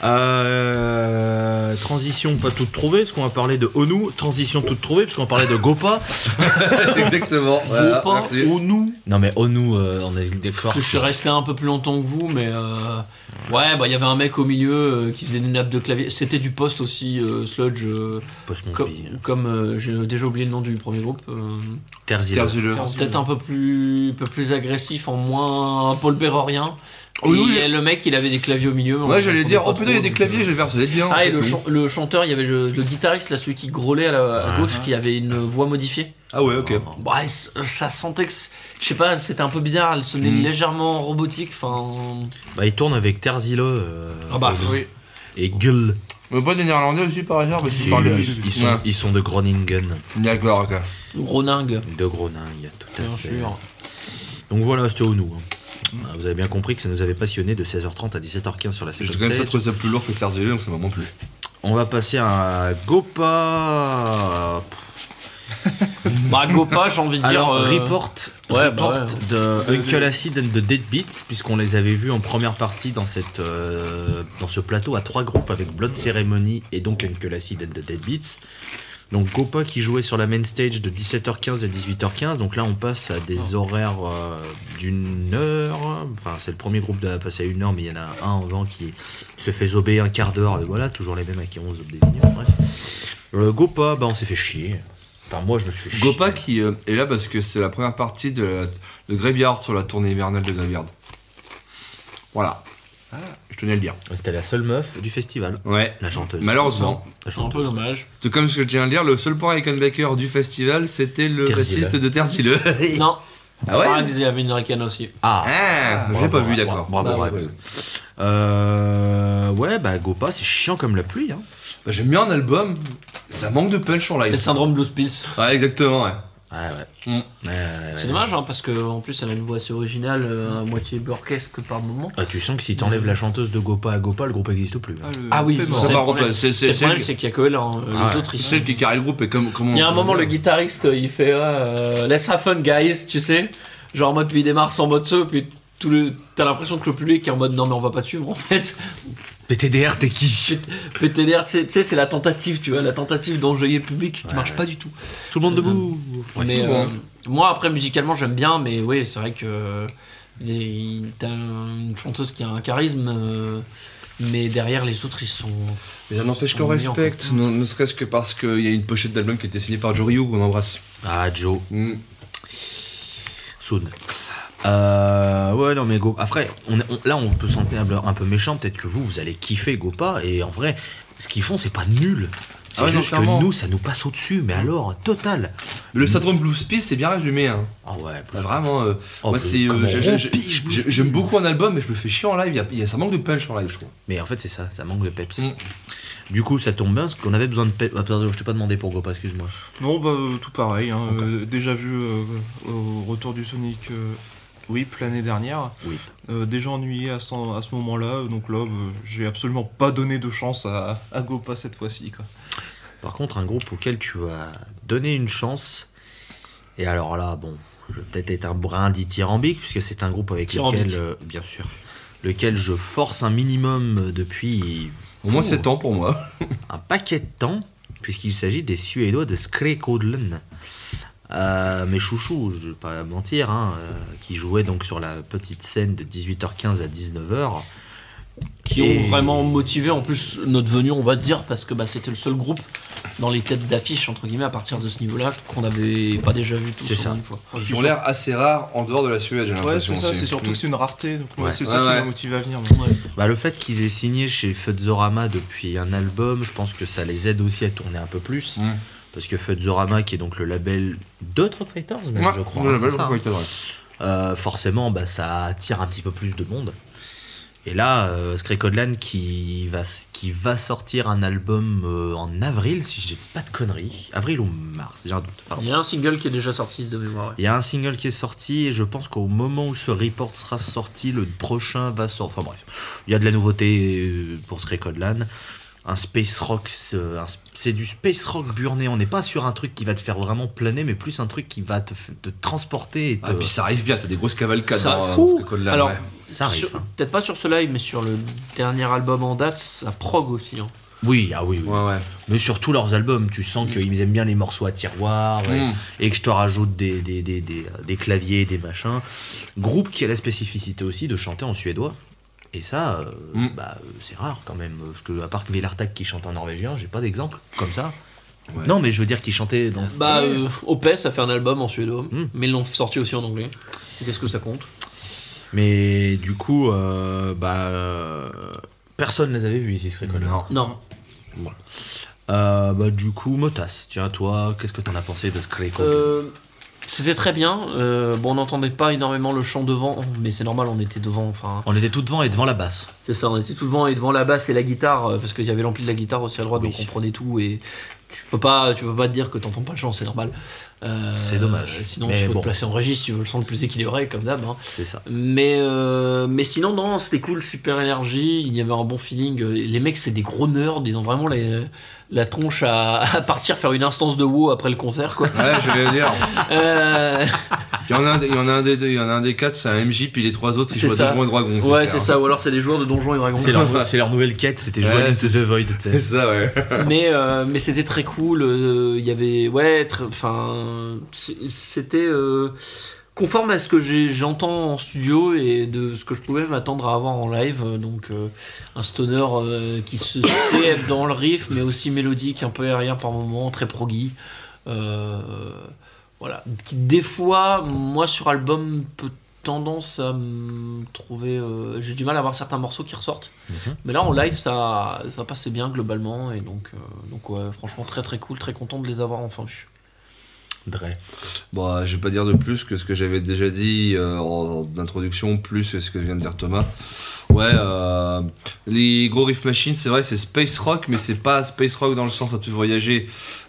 Euh, transition pas toute trouvée, parce qu'on va parler de Onu. Transition toute trouvée, parce qu'on va parler de Gopa. Exactement. Voilà, Gopa, merci. Onu. Non mais Onu, euh, on est d'accord. Je suis resté un peu plus longtemps que vous, mais euh, ouais, bah il y avait un mec au milieu euh, qui faisait des nappes de clavier. C'était du post aussi, euh, Sludge, euh, Post comme, Mosby. comme euh, j'ai déjà oublié le nom du premier groupe. euh, Terzile. Terzile. Peut-être un peu plus, un peu plus agressif, en moins Paul Bérorien. Oh, oui, Et j'ai- le mec, il avait des claviers au milieu. mais on Ouais, j'allais comprenait dire, pas oh putain, il y a trop, des donc, claviers, euh, je vais faire, ça va être bien. en Ah, fait, et le, non. chan- le chanteur, il y avait le, le guitariste, là, celui qui grôlait à, la, à Ouais. gauche, qui avait une voix modifiée. Ah ouais, ok. Bah, et c- ça sentait que, c- je sais pas, c'était un peu bizarre, elle sonnait Mm. légèrement robotique. Enfin, Bah il tourne avec Terzile euh, Ah bah, Onu. Oui. et Gull. Mais pas des néerlandais aussi par hasard parce Si, qu'ils parlent ils, ils sont, Ouais. ils sont de Groningen, D'accord, ok. de Groningue, Groningue, tout à bien fait. sûr. Donc voilà, c'était Onu. hein. Ah, Vous avez bien compris que ça nous avait passionné de seize heures trente à dix-sept heures quinze sur la J'ai Second quand même ça Stage. trouvé ça plus lourd que Terzile, donc ça m'a moins plu. On va passer à Gopa. Bah, Gopa, j'ai envie de dire. Alors, euh, report, ouais, report bah de Uncle Acid and the Dead Beats, puisqu'on les avait vus en première partie dans, cette, euh, dans ce plateau à trois groupes avec Blood Ceremony et donc Uncle Acid and the Dead Beats. Donc Gopa qui jouait sur la main stage de dix-sept heures quinze à dix-huit heures quinze, donc là on passe à des horaires euh, d'une heure, enfin c'est le premier groupe de passer à une heure, mais il y en a un en avant qui se fait zober un quart d'heure, et voilà, toujours les mêmes à qui on zobe des minutes, bref. Le Gopa, bah on s'est fait chier. Enfin moi je me suis fait chier. Gopa qui euh, est là parce que c'est la première partie de, la- de Graveyard sur la tournée hivernale de Graveyard. Voilà. Je tenais à le dire. C'était la seule meuf du festival, Ouais. la chanteuse. Malheureusement. La C'est un peu chanteuse. dommage. Tout comme ce que je tiens à le dire, le seul point avec Baker du festival, c'était le Terzile. bassiste de Terzile. Non, Ah ouais pareil, il y avait une Rican aussi. Ah, Ah, j'ai bravo, pas vu, bravo, d'accord. Bravo, Bah, bravo. ouais. Euh, ouais, bah Gopa, c'est chiant comme la pluie. Hein. Bah, j'aime bien un album, ça manque de punch en C'est le live. syndrome Blues Pills. Ouais, exactement, ouais. Ah ouais. Mm. Ouais, ouais, ouais. C'est dommage, hein, parce qu'en plus, elle a une voix assez originale, euh, à moitié burlesque par moment. Ah, tu sens que si t'enlèves la chanteuse de Gopa à Gopa, le groupe n'existe plus. hein. Ah oui, paiement. Ça, c'est par le contre, problème. c'est- c'est- C'est le c'est- problème, c'est qu'il y a que elle, hein. les Ah ouais. autres, ils C'est celle sont- qui carré le groupe et comme comment. Il y a un comment moment, le dire. guitariste, il fait euh, Let's have fun, guys, tu sais. Genre en mode, puis il démarre sans mode ce, puis tout le... t'as l'impression que le public est en mode non, mais on va pas suivre en fait. P T D R, t'es qui P T D R, tu sais- tu sais, c'est la tentative, tu vois, la tentative d'enjailler le public qui Ouais, marche ouais. pas du tout. Tout le monde debout. Ouais. mais bon. euh, moi, après, musicalement, j'aime bien, mais oui, c'est vrai que il- t'as une chanteuse qui a un charisme, euh, mais derrière, les autres, ils sont. Mais ça n'empêche Ils qu'on sont mignons, respecte, quoi. ne, ne serait-ce que parce qu'il y a une pochette d'album qui était signée par Joe Ryu qu'on embrasse. Ah, Joe. Mm. Soon. Euh, ouais, non, mais Go. Après, on, on- là, on peut sentir un peu- un peu méchant. Peut-être que vous, vous allez kiffer Gopa. Et en vrai, ce qu'ils font, c'est pas nul. C'est Ah ouais, non, juste que clairement. nous, ça nous passe au-dessus. Mais alors, total. Le syndrome Blues Peace, c'est bien résumé. Hein. Ah ouais, plus- Vraiment, euh, Oh, moi mais c'est. euh, comment j'ai- j'ai- on j'ai- pige, Blues j'ai- Peace. J'aime beaucoup un album, mais je me fais chier en live. Il y a, il y a- ça manque de punch en live, je trouve. Mais en fait, c'est ça. Ça manque de peps. Mm. Du coup, ça tombe bien parce qu'on avait besoin de peps. Ah, pardon, je t'ai pas demandé pour Gopa, excuse-moi. Non, bah euh, tout pareil. hein, euh, déjà vu euh, au retour du Sonic euh, Whip l'année dernière. Oui. Euh, déjà ennuyé à ce, temps- à ce moment-là. euh, Donc là, euh, j'ai absolument pas donné de chance à, à Gopa cette fois-ci. Quoi. Par contre, un groupe auquel tu as donné une chance, et alors là, bon, je vais peut-être être un brin dithyrambique, puisque c'est un groupe avec Dithyrambique. lequel, euh, bien sûr, lequel je force un minimum depuis Au moins Ouh. sept ans pour moi. un paquet de temps, puisqu'il s'agit des Suédois de Skrekodlen. Euh, mes chouchous, je vais pas mentir, hein, euh, qui jouaient donc sur la petite scène de dix-huit heures quinze à dix-neuf heures. Qui Et- ont vraiment motivé en plus notre venue, on va dire, parce que bah, c'était le seul groupe dans les têtes d'affiche, entre guillemets, à partir de ce niveau-là, qu'on n'avait pas déjà vu tous C'est au ça. moins une fois. Qui ont l'air assez rares en dehors de la Suède, j'ai Ouais, l'impression. c'est ça. aussi. C'est surtout Mm. que c'est une rareté. Donc moi, Ouais. c'est Ouais, ça qui ouais. m'a motivé à venir. moi. Bah, le fait qu'ils aient signé chez Fuzzorama depuis un album, je pense que ça les aide aussi à tourner un peu plus. Mm. Parce que Fuzzorama, qui est donc le label de Truck Fighters, même, Ouais, je crois, le hein, label, c'est ça, ouais, hein. c'est vrai. Euh, forcément, bah, ça attire un petit peu plus de monde. Et là, euh, Skrekodlan qui va, qui va sortir un album euh, en avril, si je dis pas de conneries. Avril ou mars, j'ai un doute. Pardon. Il y a un single qui est déjà sorti de mémoire. ouais. Il y a un single qui est sorti et je pense qu'au moment où ce report sera sorti, le prochain va sortir. Enfin bref, il y a de la nouveauté euh, pour Skrekodlan. un space rock, c'est, un- c'est du space rock burné. On n'est pas sur un truc qui va te faire vraiment planer, mais plus un truc qui va te, f- te transporter. Et te... Ah, puis ça arrive bien, t'as des grosses cavalcades Ça- dans, Ouh. dans ce code-là. Alors, ouais. Ça arrive. sur- hein. peut-être pas sur ce live, mais sur le dernier album en date, ça prog aussi. hein. Oui, ah oui, oui. Ouais, ouais. Mais sur tous leurs albums, tu sens qu'ils aiment bien les morceaux à tiroir et, Mm. et que je te rajoute des, des, des, des, des claviers, des machins. Groupe qui a la spécificité aussi de chanter en suédois. Et ça, euh, Mm. bah, euh, c'est rare quand même. Parce que, à part que Villartag qui chante en norvégien, j'ai pas d'exemple comme ça. Ouais. Non, mais je veux dire qu'il chantait dans. Bah, euh, Opeth a fait un album en suédois, Mm. mais ils l'ont sorti aussi en anglais. Qu'est-ce que ça compte? Mais du coup, euh, bah, euh, personne ne les avait vus ici, ce record-là. Non. Non. Euh, bah, du coup, Motas, tiens, toi, qu'est-ce que t'en as pensé de ce record? Euh, C'était très bien. Euh, bon, on n'entendait pas énormément le chant devant, mais c'est normal, on était devant. Enfin, On était tout devant et devant la basse. c'est ça, on était tout devant et devant la basse et la guitare, euh, parce qu'il y avait l'ampli de la guitare aussi à droite, Oui. donc on prenait tout et tu peux pas, tu peux pas te dire que t'entends pas le chant, c'est normal. Euh, C'est dommage. Sinon, Mais il faut bon. te placer en registre, si tu veux le son le plus équilibré, comme d'hab. hein. C'est ça. Mais, euh, mais sinon, non, c'était cool, super énergie, il y avait un bon feeling. Les mecs, c'est des gros nerds, ils ont vraiment les, la tronche à, à partir faire une instance de WoW après le concert, quoi. Ouais, je vais dire. Euh, Il y en a un, il y en a un des deux, il y en a un des quatre, c'est un M J, puis les trois autres, ils C'est jouent à ça. Donjons et Dragons. ouais, clair. c'est ça, ou alors c'est des joueurs de Donjons et Dragons. C'est leur, c'est leur nouvelle quête, c'était jouer Ouais, à Into c'est the Void. tu sais. C'est ça, ouais. mais euh, mais c'était très cool. euh, Il y avait ouais, très- enfin c'est- c'était euh, conforme à ce que j'ai- j'entends en studio et de ce que je pouvais m'attendre à avoir en live. euh, Donc euh, un stoner euh, qui se sait être dans le riff, mais aussi mélodique, un peu aérien par moment, très proggy. Euh, voilà, qui des fois, moi sur album peut tendance à me trouver euh, j'ai du mal à avoir certains morceaux qui ressortent. Mhm. Mais là en live ça, ça passait bien globalement et donc, euh, donc ouais, franchement très très cool, très content de les avoir enfin vus. Dre. Bon, euh, je vais pas dire de plus que ce que j'avais déjà dit euh, en, en introduction, plus ce que vient de dire Thomas. Ouais, euh, les gros riff machines, c'est vrai, c'est space rock, mais c'est pas space rock dans le sens à te voyager.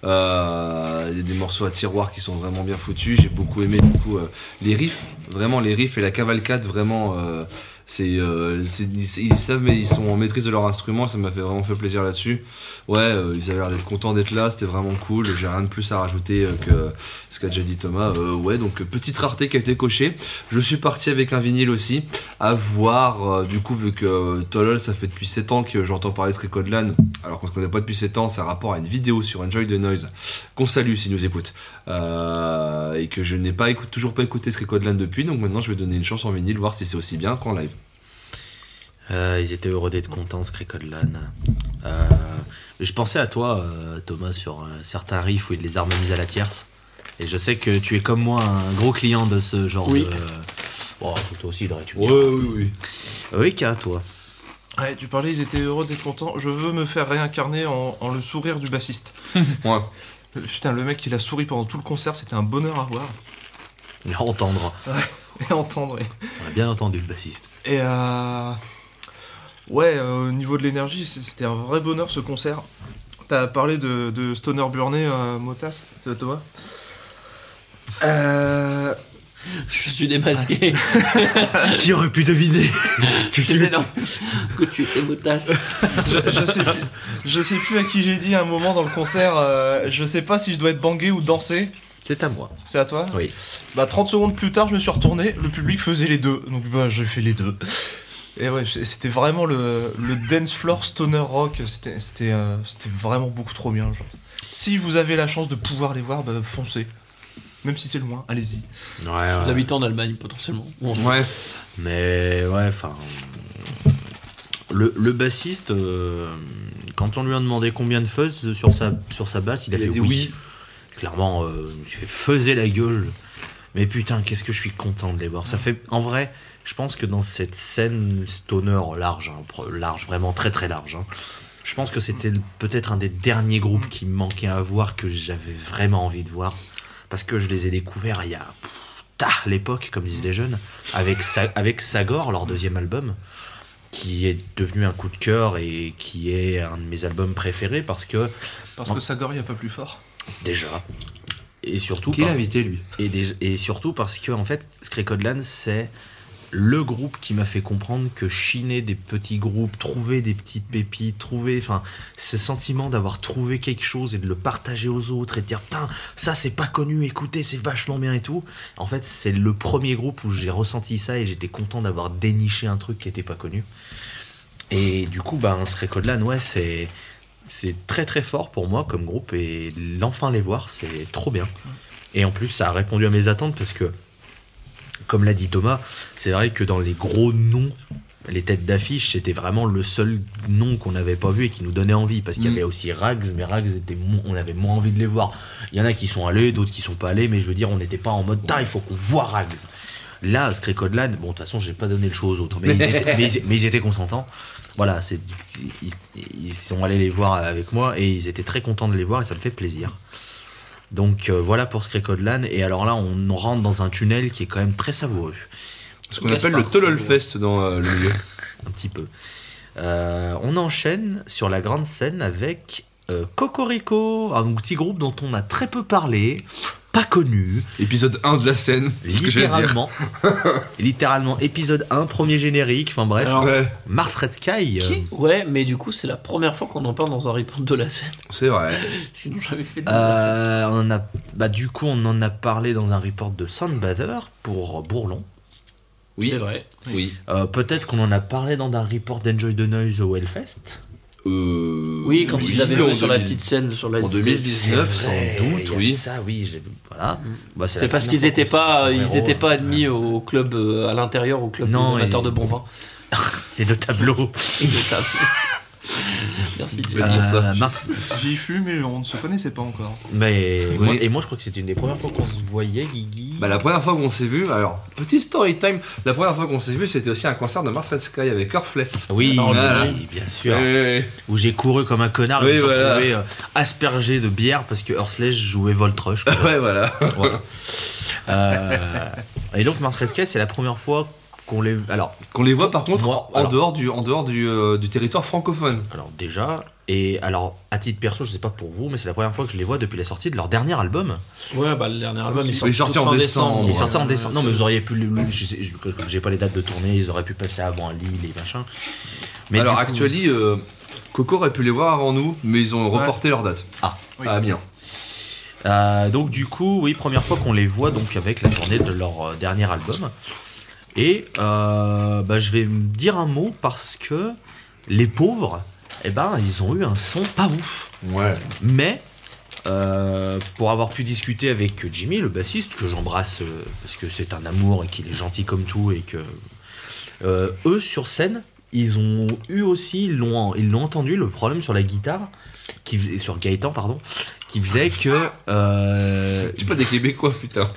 Euh, Il y a des morceaux à tiroir qui sont vraiment bien foutus. J'ai beaucoup aimé du coup euh, les riffs, vraiment les riffs et la cavalcade, vraiment. Euh, c'est, euh, c'est- ils, ils savent, mais ils sont en maîtrise de leur instrument. Ça m'a fait vraiment fait plaisir là-dessus. Ouais, euh, ils avaient l'air d'être contents d'être là. C'était vraiment cool. J'ai rien de plus à rajouter euh, que ce qu'a déjà dit Thomas. Euh, ouais, donc euh, petite rareté qui a été cochée. Je suis parti avec un vinyle aussi. À voir, euh, du coup, vu que euh, Tolol, ça fait depuis sept ans que j'entends parler de ce Recordland, alors qu'on se connaît pas depuis sept ans, c'est un rapport à une vidéo sur Enjoy the Noise, qu'on salue s'il nous écoute, euh, et que je n'ai pas écoute, toujours pas écouté ce Recordland depuis, donc maintenant je vais donner une chance en vinyle, voir si c'est aussi bien qu'en live. Euh, ils étaient heureux d'être contents, ce Codlan. Euh, je pensais à toi, euh, Thomas, sur euh, certains riffs où ils les harmonisent à la tierce. Et je sais que tu es comme moi un gros client de ce genre Oui. de. Bon, toi aussi, Dre, tu me diras. oui, oui. Oui, qu'à toi. Ouais, tu parlais, ils étaient heureux d'être contents. Je veux me faire réincarner en, en le sourire du bassiste. Ouais. Euh, Putain, le mec, il a souri pendant tout le concert, c'était un bonheur à voir. À entendre. Et à entendre. et- On a bien entendu le bassiste. Et euh... ouais, euh, au niveau de l'énergie, c'est- c'était un vrai bonheur ce concert. T'as parlé de, de Stoner Burné, euh, Motas, euh, Thomas euh... Je suis démasqué. Qui aurait pu deviner que C'était non. Que tu étais motasse. je, je sais plus, je sais plus à qui j'ai dit à un moment dans le concert, euh, je sais pas si je dois être bangé ou danser. C'est à moi. C'est à toi Oui. Bah trente secondes plus tard, je me suis retourné, le public faisait les deux, donc bah j'ai fait les deux. Et ouais, c'était vraiment le, le dance floor stoner rock, c'était c'était euh, c'était vraiment beaucoup trop bien. Genre. Si vous avez la chance de pouvoir les voir, bah foncez. Même si c'est loin, allez-y. Ouais, ouais. Vous habitez en Allemagne potentiellement. Bon, Ouais. Mais ouais, enfin. Le, le bassiste, euh, quand on lui a demandé combien de fuzz sur sa, sur sa basse, il a Il a fait dit oui. oui. Clairement, euh, je me suis fait fuzzer la gueule. Mais putain, qu'est-ce que je suis content de les voir. Ça fait, en vrai, je pense que dans cette scène stoner large, hein, pro- large, vraiment très très large, hein, je pense que c'était le- peut-être un des derniers groupes qui me manquait à voir, que j'avais vraiment envie de voir. Parce que je les ai découverts il y a pff, tard l'époque, comme disent les jeunes, avec, Sa- avec Sagor, leur deuxième album, qui est devenu un coup de cœur et qui est un de mes albums préférés parce que, Parce que Sagor, y a pas plus fort. déjà, et surtout, Qui l'a parce, invité lui? et, dé- et surtout parce que, en fait, Skrekodland, c'est le groupe qui m'a fait comprendre que chiner des petits groupes, trouver des petites pépites, trouver, enfin, ce sentiment d'avoir trouvé quelque chose et de le partager aux autres et de dire putain, ça c'est pas connu, écoutez, c'est vachement bien et tout. En fait, c'est le premier groupe où j'ai ressenti ça et j'étais content d'avoir déniché un truc qui était pas connu. Et du coup, bah, Srekodlan, ouais, c'est, c'est très très fort pour moi comme groupe et l'enfin les voir, c'est trop bien. Et en plus, ça a répondu à mes attentes parce que, comme l'a dit Thomas, c'est vrai que dans les gros noms, les têtes d'affiche, c'était vraiment le seul nom qu'on n'avait pas vu et qui nous donnait envie. Parce qu'il y avait aussi Rags, mais Rags, était mo- on avait moins envie de les voir. Il y en a qui sont allés, d'autres qui sont pas allés, mais je veux dire, on n'était pas en mode « il faut qu'on voit Rags ». Là, Srekodlan, bon, de toute façon, j'ai pas donné le show aux autres, mais ils étaient, mais ils, mais ils étaient consentants. Voilà, c'est, ils, ils sont allés les voir avec moi et ils étaient très contents de les voir et ça me fait plaisir. Donc euh, voilà pour Srekodlan. Et alors là, on rentre dans un tunnel qui est quand même très savoureux. Ce qu'on appelle le Tololfest dans euh, le lieu. Un petit peu. Euh, on enchaîne sur la grande scène avec euh, Cocorico, un petit groupe dont on a très peu parlé, pas connu. Épisode un de la scène. Littéralement. littéralement, épisode un, premier générique. Enfin bref. Alors, Ouais, Mars Red Sky. euh, Ouais, mais du coup, c'est la première fois qu'on en parle dans un report de la scène. c'est vrai. Sinon, j'avais fait de... euh, on en a, bah, du coup, on en a parlé dans un report de Soundbather pour Bourlon. Oui. C'est vrai. Oui. Euh, peut-être qu'on en a parlé dans un report d'Enjoy the Noise au Hellfest. Euh, Oui, quand oui, ils avaient en joué sur la deux mille. petite scène, sur la En liste. deux mille dix-neuf, C'est sans vrai, doute, il y a oui. Ça, oui, j'ai vu. Voilà. Bah, C'est la parce première qu'ils fois étaient qu'on pas, se- ils héros. étaient pas admis au club euh, à l'intérieur, au club Non, des amateurs ils- de bon vin. C'est de tableau. Et de table. Merci. Je vais dire ça. Euh, Mars. J'y fus, mais on ne se connaissait pas encore. Mais Oui. moi, et moi, je crois que c'était une des premières fois qu'on se voyait, Guigui. Bah, la première fois qu'on s'est vu, alors, petit story time, la première fois qu'on s'est vu, c'était aussi un concert de Mars Red Sky avec Earthless. Oui, Voilà. oui, bien sûr. Ouais. Où j'ai couru comme un connard Oui, et je me suis voilà. retrouvé euh, aspergé de bière parce que Earthless jouait Volt Rush. quoi. Ouais, voilà. Voilà. Euh, et donc Mars Red Sky, c'est la première fois qu'on les. Alors, Qu'on les voit par contre Moi, en alors- dehors du, en dehors du, euh, du territoire francophone. alors déjà, et alors à titre perso, je sais pas pour vous, mais c'est la première fois que je les vois depuis la sortie de leur dernier album. Ouais, bah le dernier album, Il il est sorti en décembre. Ils Ouais. sortaient en décembre. Non, mais c'est- vous auriez pu. le- le- je sais- je- J'ai pas les dates de tournée, ils auraient pu passer avant à Lille et machin. Mais alors, du coup- actually, euh, Coco aurait pu les voir avant nous, mais ils ont reporté leur date. Ah. Oui. À Amiens. Euh, donc du coup, oui, première fois qu'on les voit donc avec la tournée de leur euh, dernier album. Et euh, bah, je vais me dire un mot parce que les pauvres, eh ben, ils ont eu un son pas ouf. Ouais. Mais euh, pour avoir pu discuter avec Jimmy, le bassiste, que j'embrasse euh, parce que c'est un amour et qu'il est gentil comme tout, et que euh, eux sur scène, ils ont eu aussi, ils l'ont, ils l'ont entendu le problème sur la guitare, qui, fais- sur Gaëtan pardon, qui faisait que euh, Je suis pas des Québécois, putain.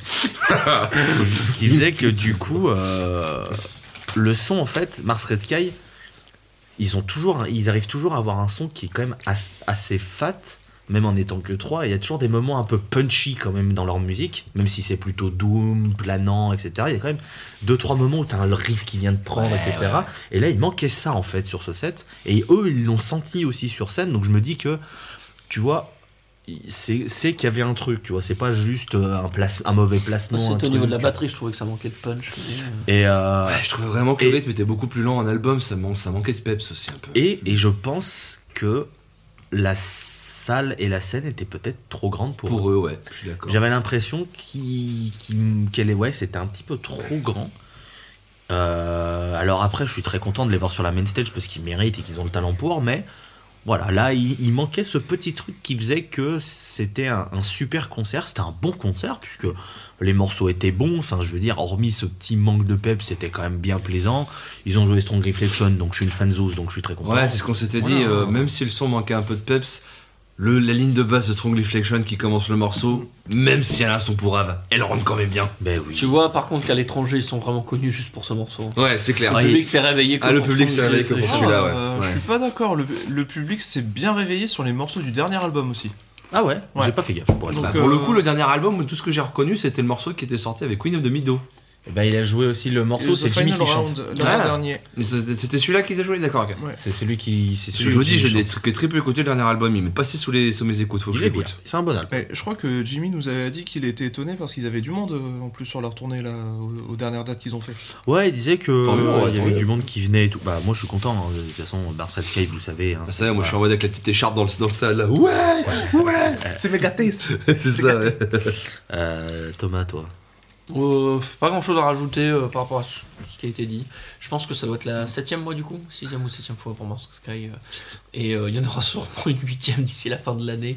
qui faisait que du coup euh, le son en fait Mars Red Sky, ils ont toujours un- ils arrivent toujours à avoir un son qui est quand même as- assez fat, même en étant que trois. Il y a toujours des moments un peu punchy quand même dans leur musique, même si c'est plutôt doom, planant, etc. Il y a quand même deux trois moments où t'as un riff qui vient de prendre, Ouais, etc. ouais. Et là il manquait ça en fait sur ce set, et eux ils l'ont senti aussi sur scène. Donc je me dis que tu vois, c'est, c'est qu'il y avait un truc, tu vois, c'est pas juste euh, un, place, un mauvais placement. un C'était au niveau de la truc. batterie, je trouvais que ça manquait de punch. mais, euh, Et, euh, Ouais, je trouvais vraiment que le Et- rythme était beaucoup plus lent en album, ça, man- ça manquait de peps aussi un peu. et, et je pense que la salle et la scène étaient peut-être trop grandes pour, Pour eux. eux, ouais, je suis d'accord. J'avais l'impression qu'il, qu'il- qu'elle est, ouais, c'était un petit peu trop grand. Euh, alors après, je suis très content de les voir sur la main stage parce qu'ils méritent et qu'ils ont le talent pour, mais voilà, là, il, il manquait ce petit truc qui faisait que c'était un, un super concert. C'était un bon concert puisque les morceaux étaient bons. Enfin, je veux dire, hormis ce petit manque de pep, c'était quand même bien plaisant. Ils ont joué Strong Reflection, donc je suis une fanzose, donc je suis très content. Ouais, c'est ce qu'on s'était dit, Voilà. euh, même si le son manquait un peu de peps, le, la ligne de basse de Strong Reflection qui commence le morceau, même si elle a un son pour Ave, elle rentre quand même bien. Ben oui. Tu vois, par contre, qu'à l'étranger, ils sont vraiment connus juste pour ce morceau. Ouais, c'est clair. Le Ouais, public s'est réveillé. que Ah, le pour public son s'est réveillé que pour Reflection. celui-là, ouais. Euh, Ouais. Je suis pas d'accord, le, le public s'est bien réveillé sur les morceaux du dernier album aussi. Ah ouais, Ouais. j'ai pas fait gaffe pour être Donc, Bah, honnête. pour le euh, coup, le dernier album, tout ce que j'ai reconnu, c'était le morceau qui était sorti avec Queen of the Meadow. Eh ben, il a joué aussi le morceau, c'est Jimmy qui chante. L'an Ah. dernier. Mais c'était c'était celui-là qu'ils a joué, d'accord. Ok. Ouais. C'est celui qui. C'est Je celui vous qui dis, j'ai chante. des trucs très peu écouté le dernier album, il m'est passé sous, les, sous mes écoutes, faut que Il je est bien. l'écoute. C'est un bon album. Mais je crois que Jimmy nous avait dit qu'il était étonné parce qu'ils avaient du monde euh, en plus sur leur tournée là, aux, aux dernières dates qu'ils ont fait. Ouais, il disait que Tant mieux, euh, ouais, il y tant avait mieux. du monde qui venait et tout. Bah, moi je suis content. Hein. De toute façon, Mars Red Sky, vous le savez. Hein, Ah, ça y est, moi je suis en mode avec la petite écharpe dans le, dans le stade là. Ouais, ouais, C'est méga taste. c'est ça. Ouais. Euh, Thomas, toi. Euh, pas grand chose à rajouter euh, par rapport à ce, ce qui a été dit. Je pense que ça doit être la septième mois du coup, sixième ou septième fois pour Monster Sky. euh, et euh, il y en aura sûrement une huitième d'ici la fin de l'année.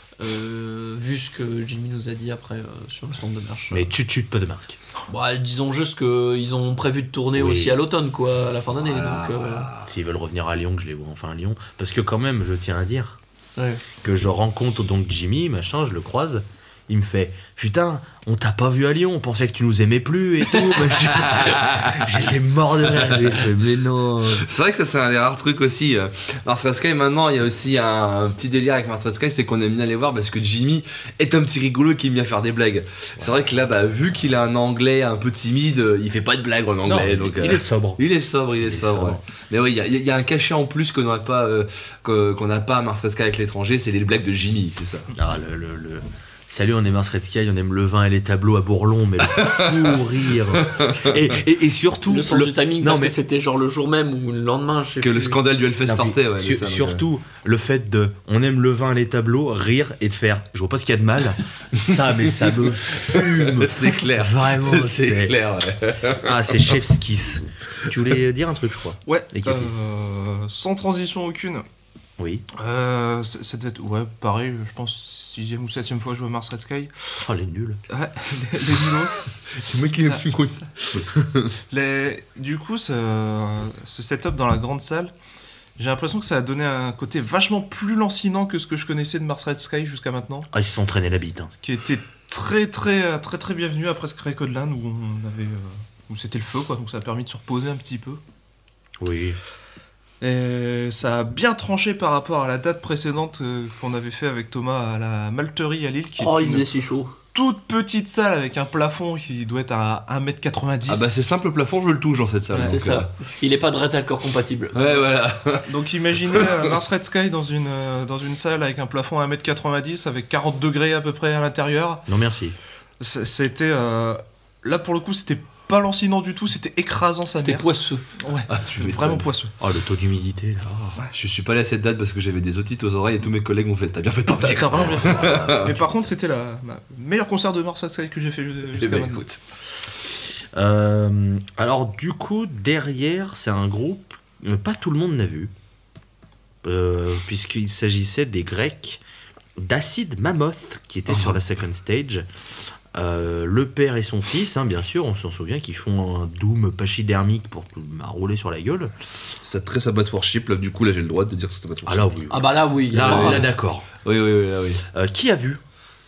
Euh, vu ce que Jimmy nous a dit après euh, sur le stand de merch. Mais chut chut, pas de marque. Bah, disons juste qu'ils ont prévu de tourner Oui. aussi à l'automne, quoi, à la fin d'année. Voilà, donc, euh, voilà. S'ils veulent revenir à Lyon, que je les vois enfin à Lyon. Parce que quand même, je tiens à dire ouais. que je rencontre donc Jimmy, machin, je le croise. Il me fait putain, on t'a pas vu à Lyon, on pensait que tu nous aimais plus et tout. machin. J'étais mort de rire. J'ai fait, mais non. C'est vrai que ça c'est un des rares trucs aussi. euh, Mars Red Sky maintenant il y a aussi un, un petit délire avec Mars Red Sky, c'est qu'on aime bien les voir parce que Jimmy est un petit rigolo qui aime bien faire des blagues. C'est vrai que là bah, vu qu'il a un anglais un peu timide, euh, il fait pas de blagues en anglais. Non, donc, il euh, est sobre. il est sobre, il est Il est sobre. sobre. ouais. Mais oui, il y, a- il y a un cachet en plus qu'on n'a pas, euh, que- qu'on n'a pas à Mars Red Sky avec l'étranger, c'est les blagues de Jimmy, c'est ça. Ah, le, le, le- Salut, on est Mars Red Sky, on aime le vin et les tableaux à Bourlon, mais le fou rire. Et, et, et surtout. Le sens le- du timing, non, parce mais- que c'était genre le jour même ou le lendemain, je sais Que le plus. scandale du Hellfest Non, sortait, puis, ouais. su- mais ça, donc, surtout le fait de on aime le vin et les tableaux, rire et de faire je vois pas ce qu'il y a de mal. Ça, mais ça me fume. euh, c'est clair. Vraiment, C'est clair, ouais. Ah, c'est Chef's Kiss. Tu voulais dire un truc, je crois. Ouais. Et Capis. euh, sans transition aucune. Oui. Euh, ça, ça devait être ouais pareil. Je pense sixième ou septième fois jouer à Mars Red Sky. Oh, les nuls. Ouais, les, les nulos. Le mec qui est plus con. Les... Du coup, ce, ce setup dans la grande salle, j'ai l'impression que ça a donné un côté vachement plus lancinant que ce que je connaissais de Mars Red Sky jusqu'à maintenant, Ah, ils se sont traînés la bite. Hein. qui était très très très très bienvenu après Scrake Codland où on avait euh, où c'était le feu quoi, donc ça a permis de se reposer un petit peu. Oui. Et ça a bien tranché par rapport à la date précédente euh, qu'on avait fait avec Thomas à la Malterie à Lille, qui Oh, est il une faisait si chaud. toute petite salle avec un plafond qui doit être à un mètre quatre-vingt-dix. Ah bah c'est simple, le plafond je le touche dans cette salle. Ouais, donc, C'est ça. S'il est pas de Red Accord compatible. euh, Ouais voilà. Donc imaginez euh, Mars Red Sky dans une, euh, dans une salle avec un plafond à un mètre quatre-vingt-dix avec quarante degrés à peu près à l'intérieur. Non, merci. C- C'était... euh, Là pour le coup c'était pas lancinant du tout, c'était écrasant sa C'était mère. poisseux. Ouais, Ah, tu m'étonnes. vraiment poisseux. Oh, le taux d'humidité, là. Je suis pas allé à cette date parce que j'avais des otites aux oreilles et tous mes collègues m'ont fait t'as bien fait de T'as partir. t'as vraiment bien fait. Mais par contre c'était la ma meilleur concert de Mars Red Sky que j'ai fait Eh jusqu'à ben, maintenant. écoute. Euh, alors, du coup, derrière, c'est un groupe, euh, pas tout le monde n'a vu, euh, puisqu'il s'agissait des Grecs d'Acid Mammoth, qui étaient Oh. sur la second stage. Euh, le père et son fils, hein, bien sûr, on s'en souvient, qui font un doom pachydermique pour bah, rouler sur la gueule. Ça très Sabbath Worship, là du coup là j'ai le droit de dire que c'est Sabbath Ah Worship. là, oui. Ah bah là, oui. Là, Alors, là, d'accord. Oui oui oui là oui. Euh, qui a vu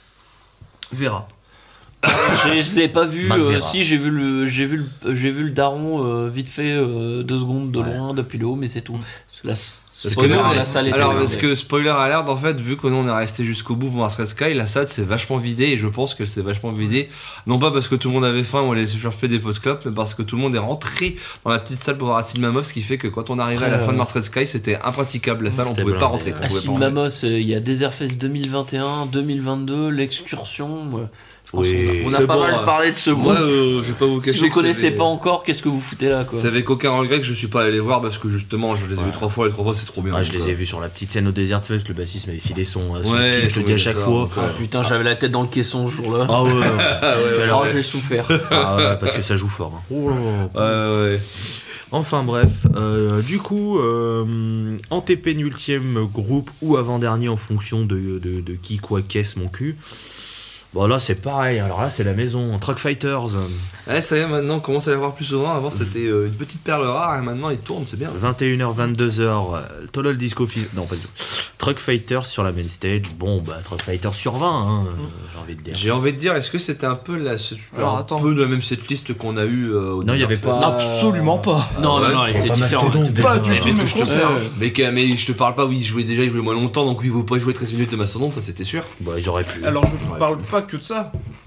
Vera. Je je les ai pas vus. Mac euh, Vera. si, j'ai vu le, j'ai vu le, j'ai vu le daron euh, vite fait euh, deux secondes de Ouais. loin depuis le haut, mais c'est tout. La, Parce que spoiler, nous, la salle était alors blindée. parce que spoiler alert en fait vu que nous on est resté jusqu'au bout pour Mars Red Sky, la salle s'est vachement vidée et je pense qu'elle s'est vachement vidée non pas parce que tout le monde avait faim ou allait se faire faire des pots de clopes mais parce que tout le monde est rentré dans la petite salle pour voir Acid Mammoth, ce qui fait que quand on arrivait à la Ouais. fin de Mars Red Sky c'était impraticable la salle, on C'était pouvait pas blindé, rentrer. ouais. on pouvait Acid pas rentrer. Mammoth, euh, il y a Desertfest deux mille vingt et un, deux mille vingt-deux, l'excursion. ouais. Je pense Oui, qu'on a, on a c'est pas bon, mal ouais. parlé de ce groupe. Moi euh, je vais pas vous cacher si vous que connaissez c'est- pas encore, qu'est-ce que vous foutez là quoi. c'est avec aucun regret que je suis pas allé les voir parce que justement je les ai Ouais. vus trois fois, les trois fois c'est trop bien. Ah, je donc, les ai euh, vus sur la petite scène au Desert Fest, le bassiste m'avait filé son, euh, son Ouais, clip, je le dis à chaque fois. donc, euh, Ah, putain, j'avais la tête dans le caisson ce jour-là. Ah ouais, ouais. Quelle Oh, horreur. j'ai souffert. Ah ouais, parce que ça joue fort. hein. Oh là là. Ouais ouais. Enfin bref, euh, du coup, euh, en T P nultième groupe ou avant-dernier en fonction de, de, de qui, quoi, qu'est-ce, mon cul. Bon là c'est pareil, alors là c'est la maison, Truck Fighters, Ouais, ça y est, maintenant on commence à les voir plus souvent. Avant c'était euh, une petite perle rare et maintenant ils tournent, c'est bien. vingt et une heures, vingt-deux heures, euh, Total Disco Fi- non pas du tout. Truck Fighters sur la main stage, bon bah Truck Fighters sur vingt, hein, euh, j'ai envie de dire. J'ai envie de dire, est-ce que c'était un peu la, Alors, un attends. peu la même setlist qu'on a eu euh, au Non, il y avait Desert Fest? pas- Absolument pas. Non, ouais. non, non, il était pas différent. Mastodon, il était Pas déjà. du tout Mais le même que je te- concert. Mais, que- mais je te parle pas, oui, il jouait déjà, il jouait moins longtemps, donc oui, il ne pouvez pas jouer treize minutes de Mastodon, ça c'était sûr. Bah ils auraient pu. Alors je Ouais. parle pas que de ça.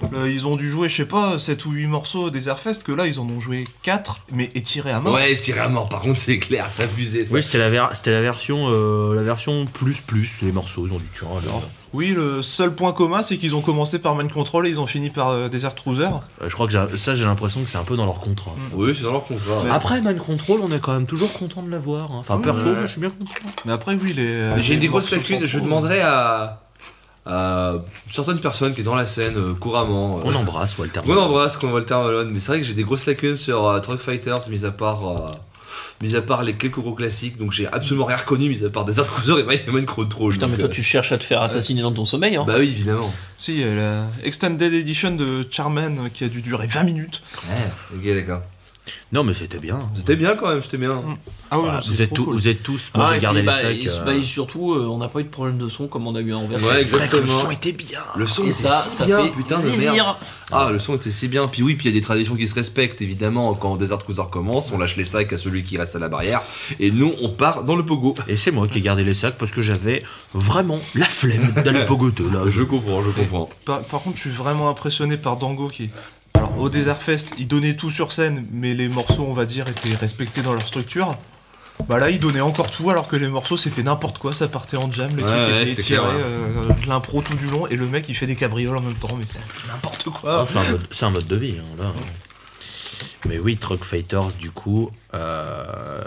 Euh, ils ont dû jouer, je sais pas, sept ou huit morceaux au Desert Fest, que là ils en ont joué quatre, mais étirés à mort. Ouais, tiré à mort, par contre, c'est clair, ça abusé ça. Oui, c'était la, ver- c'était la version euh, la version plus plus, les morceaux, ils ont dit tiens, alors, Oui, le seul point commun, c'est qu'ils ont commencé par Mind Control et ils ont fini par euh, Desert Cruiser. euh, je crois que j'ai- ça j'ai l'impression que c'est un peu dans leur contrat. ça. Oui, c'est dans leur contrat. Ouais. Après Mind Control, on est quand même toujours content de l'avoir. hein. Enfin Ouais. perso, moi, je suis bien content. Mais après, oui, les. Mais j'ai les des grosses morceaux lacunes, je centraux, demanderais à, à certaines personnes qui sont dans la scène euh, couramment. On euh, embrasse Walter. On embrasse qu'on Walter Malone, mais c'est vrai que j'ai des grosses lacunes sur euh, Truck Fighters, mis à part, euh, mis à part les quelques gros classiques, donc j'ai absolument rien reconnu, mis à part Desert Cruiser et Mind Control. Putain, donc, mais toi euh, tu cherches à te faire assassiner dans ton sommeil, hein. Bah oui, évidemment. Si, il y a la Extended Edition de Charman euh, qui a dû durer vingt minutes. Ouais, ok, d'accord. Non mais c'était bien. C'était bien quand même, c'était bien. Ah oui, Voilà, non, c'est vous, êtes trop tous, cool. vous êtes tous. Moi Ah, j'ai et gardé puis, les bah, sacs. et, euh, bah, et surtout, euh, on n'a pas eu de problème de son comme on a eu à Anvers. Ouais, c'est vrai que le exactement. son était bien. Le son Et était ça, si ça bien, fait putain de zizir. merde. Ah, le son était si bien. Puis oui, puis il y a des traditions qui se respectent, évidemment. Quand Desert Cruiser commence, on lâche les sacs à celui qui reste à la barrière. Et nous, on part dans le pogo. Et c'est moi qui ai gardé les sacs parce que j'avais vraiment la flemme d'aller pogoteux là. Je comprends, je comprends. Par, par contre, je suis vraiment impressionné par Dango qui. Alors, au Desert Fest, il donnait tout sur scène, mais les morceaux, on va dire, étaient respectés dans leur structure. Bah là, il donnait encore tout, alors que les morceaux, c'était n'importe quoi, ça partait en jam, les Ouais, trucs ouais, étaient c'est étirés, clair, ouais. euh, de l'impro tout du long, et le mec, il fait des cabrioles en même temps, mais c'est c'est n'importe Ah, quoi. c'est, un mode, c'est un mode de vie hein, là. Mais oui, Truck Fighters du coup. Euh,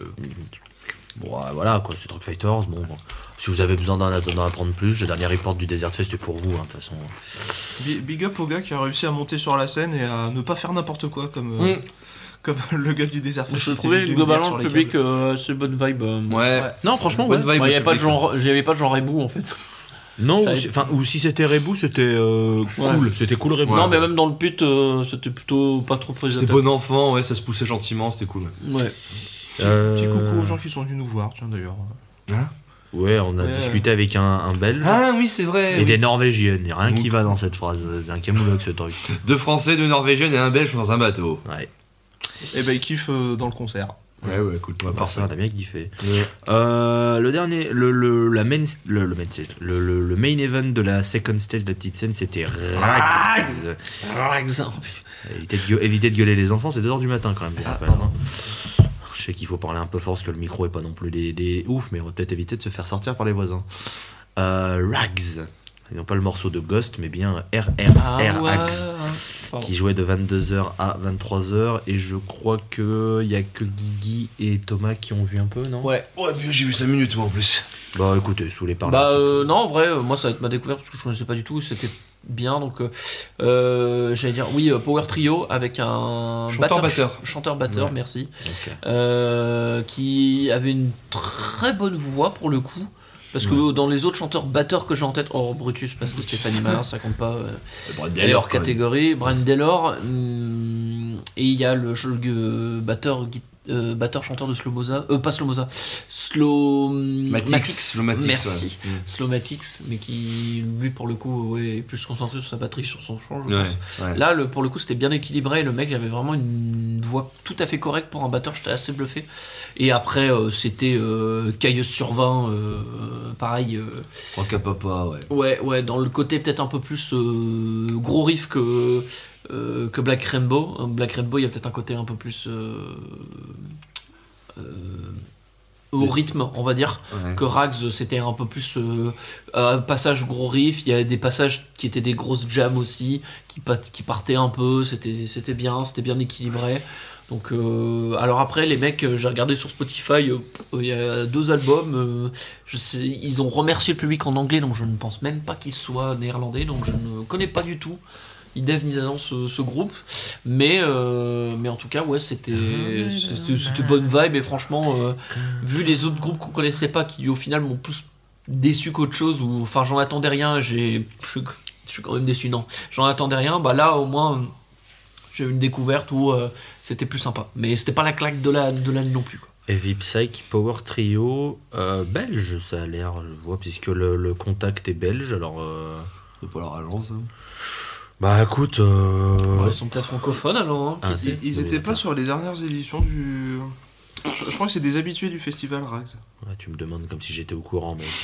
bon, euh, voilà quoi, c'est Truck Fighters. Bon, bon. Si vous avez besoin d'en, d'en apprendre plus, le dernier report du Desert Fest est pour vous hein, de toute façon. Bi- Big up au gars qui a réussi à monter sur la scène et à ne pas faire n'importe quoi, comme, euh, Mm. comme le gars du Desert Fest. Je qui s'est trouvais jeté une globalement bière le sur les public câbles. euh, assez bonne vibe. euh. Ouais. Ouais. Non, franchement, Bonne ouais. vibe. Il n'y avait le pas de public, genre, j'avais pas de genre rebou en fait. Non, Ça ou aide. si, enfin, ou si c'était Rebou, c'était euh, Ouais. cool. C'était cool Rebou. Non, mais même dans le pit, euh, c'était plutôt pas trop C'était présentateur. bon enfant, ouais, ça se poussait gentiment, c'était cool. Ouais. Euh, Petit coucou aux gens qui sont venus nous voir, tiens d'ailleurs. Ouais, on a Ouais. discuté avec un, un Belge Ah oui, c'est vrai. et oui. des Norvégiennes. Il y a rien Oui. qui va dans cette phrase. C'est un camoulox ce truc. Deux Français, deux Norvégiens et un Belge sont dans un bateau. Ouais. Et ben, ils kiffent euh, dans le concert. Ouais, ouais, écoute, moi, Par ça, parfait. on a bien kiffé. Euh, le dernier, le, le, la main, le, le, main stage, le, le, le main event de la second stage de la petite scène, c'était Rags. Par exemple. Évitez de, gueu- évitez de gueuler les enfants, c'est deux heures du matin quand même, je Ah, rappelle, pardon. hein. Je sais qu'il faut parler un peu fort parce que le micro est pas non plus des, des ouf, mais on va peut-être éviter de se faire sortir par les voisins. Euh, Rags. Et non pas le morceau de Ghost, mais bien R R Ah R ouais. Axe, Pardon. qui jouait de vingt-deux heures à vingt-trois heures. Et je crois qu'il y a que Guigui et Thomas qui ont vu un peu, non? Ouais. Ouais, mais j'ai vu cinq minutes, moi, en plus. Bah écoutez, sous les parler. Bah un petit peu. euh, non, en vrai, euh, moi ça va être ma découverte parce que je connaissais pas du tout. C'était bien, donc euh, euh, j'allais dire oui, euh, Power Trio avec un Chanteur-batteur. chanteur-batteur, Ouais. merci, Ok. euh, qui avait une très bonne voix pour le coup. Parce que dans les autres chanteurs batteurs que j'ai en tête, hors Brutus, parce que Stéphanie Malin, ça compte pas. euh, Elle est hors catégorie. Brian Delor. hum, et il y a le, jeu- le batteur, gui- euh, batteur chanteur de Slomoza. Euh, pas Slomoza. Slow. Matix, Slomatix, Merci. ouais. Mm. Slomatix, mais qui, lui, pour le coup, ouais, est plus concentré sur sa batterie, sur son chant, je Ouais, pense. ouais. Là, le, pour le coup, c'était bien équilibré. Le mec avait vraiment une voix tout à fait correcte pour un batteur. J'étais assez bluffé. Et après, euh, c'était euh, Cailleuse sur vingt. euh, pareil. euh, Rock à papa, ouais. Ouais, ouais, dans le côté peut-être un peu plus euh, gros riff que, euh, que Black Rainbow. Euh, Black Rainbow, il y a peut-être un côté un peu plus euh, euh, au rythme, on va dire. Ouais. Que Rags, c'était un peu plus euh, un passage gros riff. Il y a des passages qui étaient des grosses jams aussi, qui, pas- qui partaient un peu. C'était, c'était bien, c'était bien équilibré. Donc, euh, alors après, les mecs, euh, j'ai regardé sur Spotify, euh, il y a deux albums. euh, je sais, ils ont remercié le public en anglais, donc je ne pense même pas qu'ils soient néerlandais, donc je ne connais pas du tout ni Dev ni Adam ce, ce groupe. Mais, euh, mais en tout cas, ouais, c'était, c'était, c'était bonne vibe. Et franchement, euh, vu les autres groupes qu'on connaissait pas, qui au final m'ont plus déçu qu'autre chose, ou enfin j'en attendais rien, j'ai, je, suis- je suis quand même déçu, non, j'en attendais rien, bah là au moins j'ai eu une découverte où euh, c'était plus sympa. Mais c'était pas la claque de la de l'année non plus, quoi. Heavy Psych Power Trio euh, belge, ça a l'air, je vois, puisque le, le contact est belge. Alors, euh, C'est pas leur agence, hein. bah écoute, euh, Ouais, ils sont peut-être francophones alors, hein, Ah, qui sait. Ils, ils Oui, étaient d'accord. pas sur les dernières éditions du. Je, je crois que c'est des habitués du festival Rags. ouais, tu me demandes comme si j'étais au courant, mais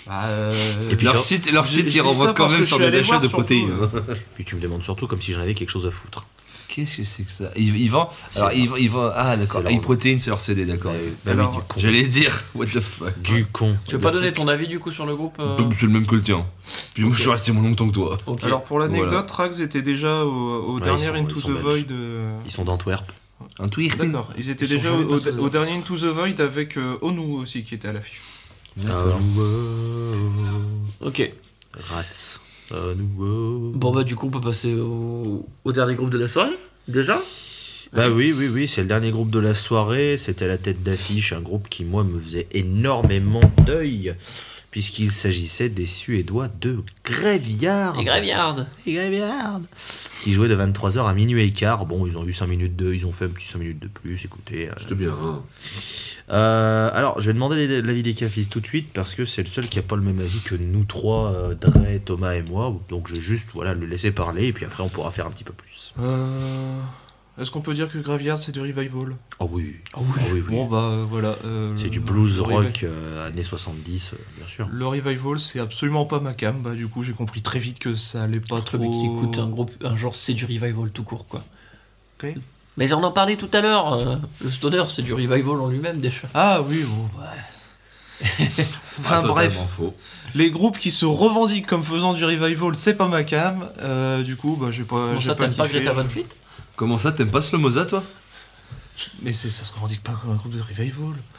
Bah, euh, Et puis Leur sur- site, leur j'ai- site je il dis renvoie ça quand parce même que sur je suis des allé achats voir de surtout, protéines. euh, hein. Puis tu me demandes surtout comme si j'en avais quelque chose à foutre. Qu'est-ce que c'est que ça il, il vend. Alors, C'est il, vend- il vend. Ah, d'accord. c'est leur- iProtein, c'est leur C D, d'accord. Bah, bah Alors, oui, du con. J'allais dire, what the fuck. Du con. Tu veux pas donner ton avis du coup sur le groupe euh C'est le même que le tien. Puis moi, je suis resté moins longtemps que toi. Ok. Alors pour l'anecdote, Voilà. Trax était déjà au, au Ouais, dernier ils sont- Into ils sont the belges. Void. euh, Ils sont d'Antwerp. Un tweet. D'accord, ils étaient Ils sont déjà jamais au, passés au- aux au dernier Into the Void avec euh, Onu aussi qui était à l'affiche. D'accord. Un nouveau Ok. Rats. Un nouveau. Bon bah du coup on peut passer au, au dernier groupe de la soirée déjà. Bah oui, oui, oui, c'est le dernier groupe de la soirée. C'était la tête d'affiche, un groupe qui, moi, me faisait énormément d'œil, puisqu'il s'agissait des Suédois de Graveyard. Et Graveyard. Et Graveyard. Qui jouaient de vingt-trois heures à minuit et quart. Bon, ils ont eu cinq minutes de. Ils ont fait un petit cinq minutes de plus, écoutez. euh. C'était bien. hein. Euh, alors, je vais demander les- l'avis des cafistes tout de suite, parce que c'est le seul qui n'a pas le même avis que nous trois, euh, Dre, Thomas et moi. Donc, je vais juste voilà, le laisser parler, et puis après, on pourra faire un petit peu plus. Euh, Est-ce qu'on peut dire que Graveyard c'est du revival? Oh oui. Ah oui. Ah oui, oui. Bon bah euh, voilà. euh, C'est du le- blues le rock euh, années soixante-dix, euh, bien sûr. Le revival c'est absolument pas ma cam, bah du coup j'ai compris très vite que ça allait pas trop... Le mec qui écoute un groupe, un genre c'est du revival tout court quoi. Ok. Mais on en parlait tout à l'heure. euh, le stoner c'est du revival en lui-même déjà. Ah oui, bon, ouais. Enfin Pas bref, totalement faux. les groupes qui se revendiquent comme faisant du revival, c'est pas ma cam. Euh, du coup, bah j'ai pas. Bon j'ai ça t'aimes pas kiffé. Greta Van Fleet? Comment ça, t'aimes pas Slomoza, toi? Mais c'est, ça se revendique pas comme un groupe de revival.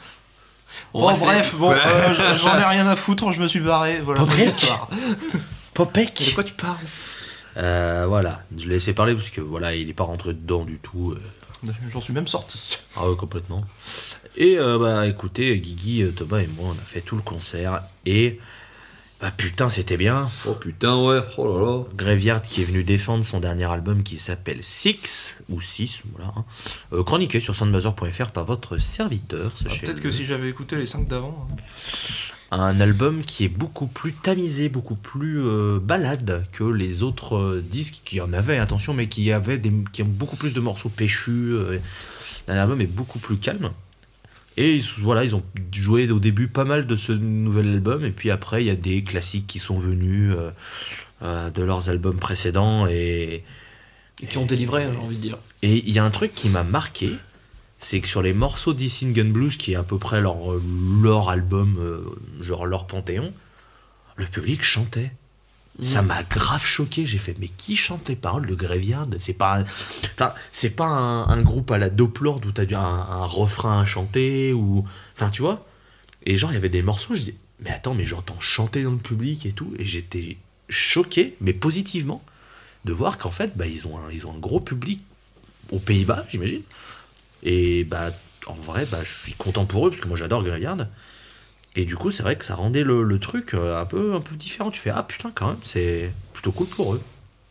On Bon, va faire- bref, bon, euh, j'en- j'en ai rien à foutre, je me suis barré. Voilà, Popek. mon histoire. Popek. De quoi tu parles? Euh, voilà, je l'ai laissé parler parce que voilà, il est pas rentré dedans du tout. euh. J'en suis même sorti. Ah ouais, complètement. Et euh, bah écoutez, Guigui, euh, Thomas et moi, on a fait tout le concert et bah putain, c'était bien. Oh putain, ouais, oh là là. Graveyard qui est venu défendre son dernier album qui s'appelle Six ou six, voilà, hein. Euh, chroniqué sur soundbazer point f r par votre serviteur. Ah, sachez-le. peut-être que si j'avais écouté les cinq d'avant. hein. Un album qui est beaucoup plus tamisé, beaucoup plus euh, balade que les autres euh, disques qui en avaient, attention, mais qui avaient des, qui ont beaucoup plus de morceaux péchus. Euh, L'album est beaucoup plus calme. Et ils, voilà, ils ont joué au début pas mal de ce nouvel album, et puis après il y a des classiques qui sont venus euh, euh, de leurs albums précédents, et Et qui ont délivré hein, j'ai envie de dire. et il y a un truc qui m'a marqué, c'est que sur les morceaux d'Issing Gun Blues, qui est à peu près leur, leur album, euh, genre leur panthéon, le public chantait. Ça m'a grave choqué, j'ai fait mais qui chante les paroles de Graveyard? C'est pas un, enfin, c'est pas un, un groupe à la Doplord où t'as un, un refrain à chanter ou enfin tu vois. Et genre il y avait des morceaux, je disais mais attends mais j'entends chanter dans le public et tout, et j'étais choqué mais positivement de voir qu'en fait bah ils ont un, ils ont un gros public aux Pays-Bas j'imagine, et bah en vrai bah je suis content pour eux parce que moi j'adore Graveyard. Et du coup, c'est vrai que ça rendait le, le truc un peu, un peu différent. Tu fais, ah putain, quand même, c'est plutôt cool pour eux.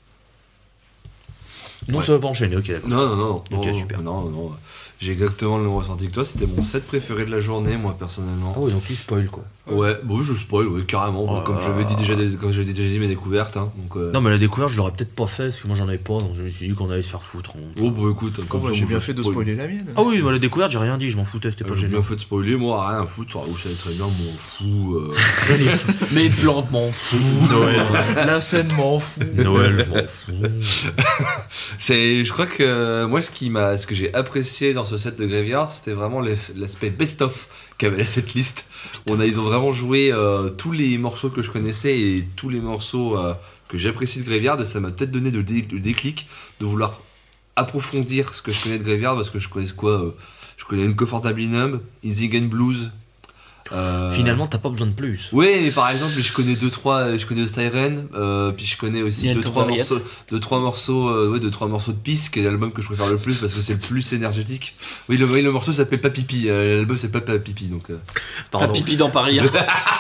Non, Ouais. ça va pas enchaîner, ok, d'accord. Non, non, non. Ok, non, super. Non, non. J'ai exactement le même ressenti que toi. C'était mon set préféré de la journée, moi, personnellement. Ah oui, donc il spoil quoi. Ouais, bon, je spoil, ouais, carrément. Oh comme là j'avais dit là. déjà, des- comme j'avais déjà dit mes découvertes. Hein, donc, euh... Non, mais la découverte, je l'aurais peut-être pas fait parce que moi j'en avais pas, donc je me suis dit qu'on allait se faire foutre. donc. Oh, bah écoute, comme Bon, ça, bah, j'ai moi, bien je fait de spoil. spoiler la mienne. Ah oui, moi la découverte, j'ai rien dit, je m'en foutais, c'était Euh, pas J'ai gênant. bien fait de spoiler, moi, rien à foutre. Vous savez très bien, m'en fous. euh. Mais Plante m'en fout. Noël, La scène m'en fout. Noël, je m'en fous. C'est, je crois que euh, moi, ce qui m'a, ce que j'ai apprécié dans ce set de Graveyard, c'était vraiment l'eff- l'aspect best-of qu'avait cette liste. On a, ils ont vraiment joué euh, tous les morceaux que je connaissais et tous les morceaux euh, que j'apprécie de Graveyard, et ça m'a peut-être donné le, dé- le déclic de vouloir approfondir ce que je connais de Graveyard, parce que je connais quoi euh, Je connais Uncomfortably Numb, Easy Gun Blues. euh, Finalement, t'as pas besoin de plus. Ouais, mais par exemple, je connais deux trois, je connais Siren, euh, puis je connais aussi Niel deux trois Tovariat. morceaux, deux trois morceaux, euh, ouais, deux trois morceaux de Peace, qui est l'album que je préfère le plus parce que c'est le plus énergétique. Oui, le, oui, le morceau s'appelle Pas Pipi, euh, l'album s'appelle Pas Pipi, donc. euh. Pas Pardon. pipi dans Paris. hein.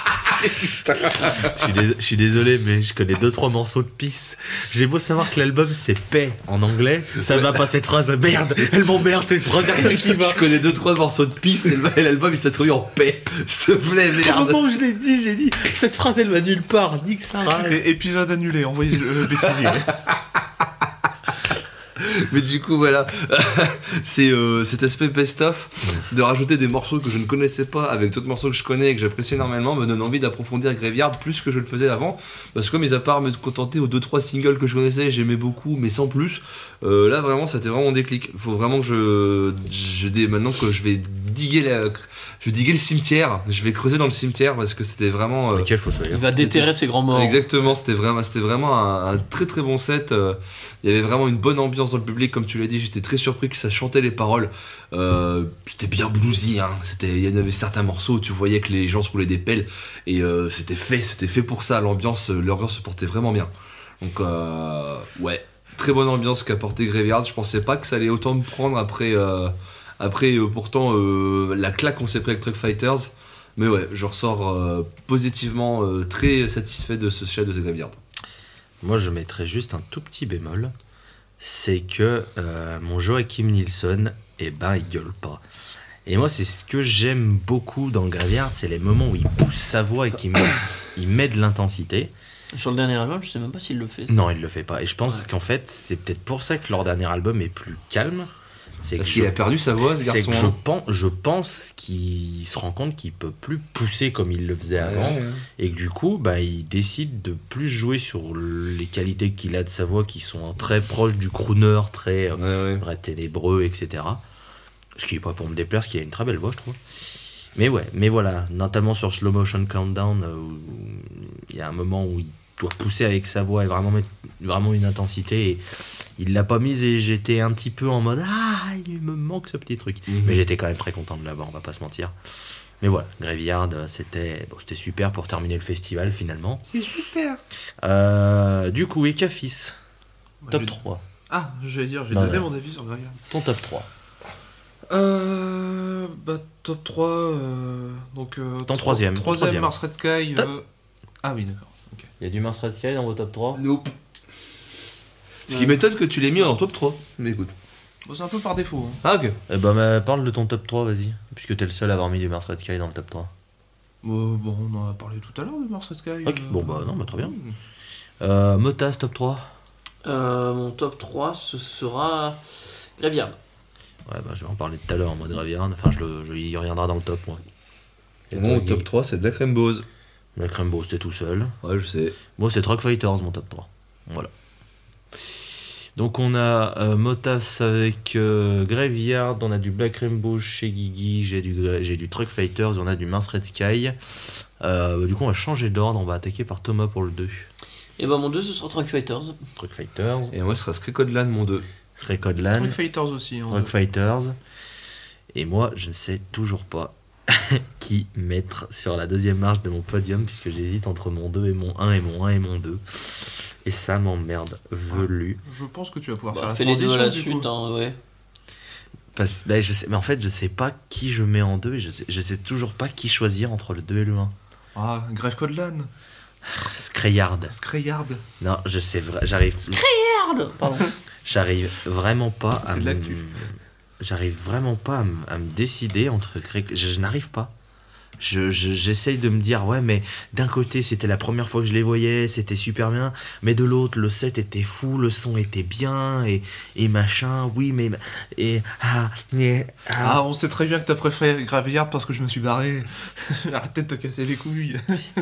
Je suis, dés- je suis désolé, mais je connais deux trois morceaux de Peace. J'ai beau savoir que l'album c'est paix en anglais, ça va pas cette phrase. Merde, elle m'emmerde cette phrase, y'a rien qui va. Je connais deux trois morceaux de Peace et le- et l'album il s'est trouvé en paix. S'il te plaît, Au merde. moment où je l'ai dit, j'ai dit cette phrase elle va nulle part, nique sa race. Et- épisode annulé, envoyez le bêtisier. Mais du coup, voilà, c'est euh, cet aspect best-of de rajouter des morceaux que je ne connaissais pas avec d'autres morceaux que je connais et que j'apprécie énormément me donne envie d'approfondir Graveyard plus que je le faisais avant. Parce que, mis à part me contenter aux deux trois singles que je connaissais, j'aimais beaucoup, mais sans plus, euh, là vraiment, c'était vraiment mon déclic. Il faut vraiment que je, je dé, maintenant que je vais diguer la, je vais diguer le cimetière, je vais creuser dans le cimetière parce que c'était vraiment. Euh, Lequel faut se Il va déterrer ses grands morts. Exactement, c'était vraiment, c'était vraiment un, un très très bon set. Euh, il y avait vraiment une bonne ambiance dans le public, comme tu l'as dit. J'étais très surpris que ça chantait les paroles. Euh, c'était bien bluesy, hein. C'était, il y en avait certains morceaux où tu voyais que les gens se roulaient des pelles et euh, c'était fait, c'était fait pour ça. L'ambiance, l'ambiance se portait vraiment bien. Donc euh, ouais, très bonne ambiance qu'a porté Graveyard. Je pensais pas que ça allait autant me prendre après, euh, après euh, pourtant euh, la claque qu'on s'est pris avec Truck Fighters. Mais ouais, je ressors euh, positivement euh, très satisfait de ce chat de The Graveyard. Moi, je mettrais juste un tout petit bémol. C'est que euh, mon Joachim Nilsson, eh ben, il gueule pas. Et moi, c'est ce que j'aime beaucoup dans Graveyard, c'est les moments où il pousse sa voix et qu'il met, il met de l'intensité. Sur le dernier album, je sais même pas s'il le fait. Ça. Non, il le fait pas. Et je pense Ouais. qu'en fait, c'est peut-être pour ça que leur dernier album est plus calme. C'est Parce que qu'il je- a perdu sa voix, ce C'est garçon. que je hein. pense, je pense qu'il se rend compte qu'il peut plus pousser comme il le faisait avant. Ouais, ouais. Et que du coup, bah, il décide de plus jouer sur les qualités qu'il a de sa voix qui sont très proches du crooner, très euh, Ouais, ouais. vrai ténébreux, et cetera. Ce qui n'est pas pour me déplaire, parce qu'il a une très belle voix, je trouve. Mais ouais, mais voilà, notamment sur Slow Motion Countdown, euh, où il y a un moment où il doit pousser avec sa voix et vraiment mettre vraiment une intensité. Et il l'a pas mise et j'étais un petit peu en mode ah, il me manque ce petit truc. Mhm. Mais j'étais quand même très content de l'avoir, on va pas se mentir. Mais voilà, Graveyard, c'était bon, c'était super pour terminer le festival finalement. C'est super. Euh, du coup, Ekafis, Bah, top j'ai- trois. Ah, j'allais dire, j'ai Non, donné non. mon avis sur Graveyard. Ton top trois. Euh. Bah, top trois. Euh, donc. Euh, Ton tro- troisième, ton Troisième, troisième. Mars Red Sky. Top. euh, Ah oui, d'accord. Ok. Il y a du Mars Red Sky dans vos top trois. Nope. Ce qui m'étonne que tu l'aies mis en top trois. Mais écoute. Bon, c'est un peu par défaut. Hein. Ah, ok. Eh ben, bah, parle de ton top trois, vas-y. Puisque t'es le seul à avoir mis du Mars Red Sky dans le top trois. Euh, bon, on en a parlé tout à l'heure de Mars Red Sky. Ok, euh, bon, bah, non, bah, très bien. hmm. Euh, Motas, top trois. Euh, mon top trois, ce sera Graveyard. Ouais, bah, je vais en parler tout à l'heure en mode Graveyard. Enfin, je le, je, il reviendra dans le top, moi. Et Mon toi, Guy top trois, c'est Black Rainbows. Black Rainbow, c'était tout seul. Ouais, je sais. Moi, c'est Truck Fighters, mon top trois. Voilà. Donc, on a euh, Motas avec euh, Graveyard, on a du Black Rainbow chez Guigui, j'ai du, j'ai du Truck Fighters, on a du Mars Red Sky. Euh, bah, du coup, on va changer d'ordre, on va attaquer par Thomas pour le deux. Et bah mon deux, ce sera Truck Fighters. Truck Fighters, Et moi, ce sera Skrikodlan, mon deux. Recodlan, Truck Fighters aussi. hein. Truck Fighters. Et moi, je ne sais toujours pas qui mettre sur la deuxième marche de mon podium, puisque j'hésite entre mon deux et mon un et mon un et mon deux. Et ça m'emmerde velu. Je pense que tu vas pouvoir Bah, faire la fais les deux à transition la du suite, coup. hein, ouais. Parce, bah, je sais, mais en fait, je sais pas qui je mets en deux et je sais, je sais toujours pas qui choisir entre le deux et le un. Ah, Grave Codlan. Scrayard. Scrayard. Non, je sais, vra- j'arrive. Merde. Pardon. J'arrive vraiment pas à C'est de me. l'actu. J'arrive vraiment pas à me, à me décider entre. Cray- Je, je n'arrive pas. Je, je- j'essaye de me dire, ouais, mais d'un côté, c'était la première fois que je les voyais, c'était super bien, mais de l'autre, le set était fou, le son était bien, et, et machin, oui, mais. Et. Ah, et, ah. Ah, on sait très bien que t'as préféré Graveyard parce que je me suis barré. Arrêtez de te casser les couilles.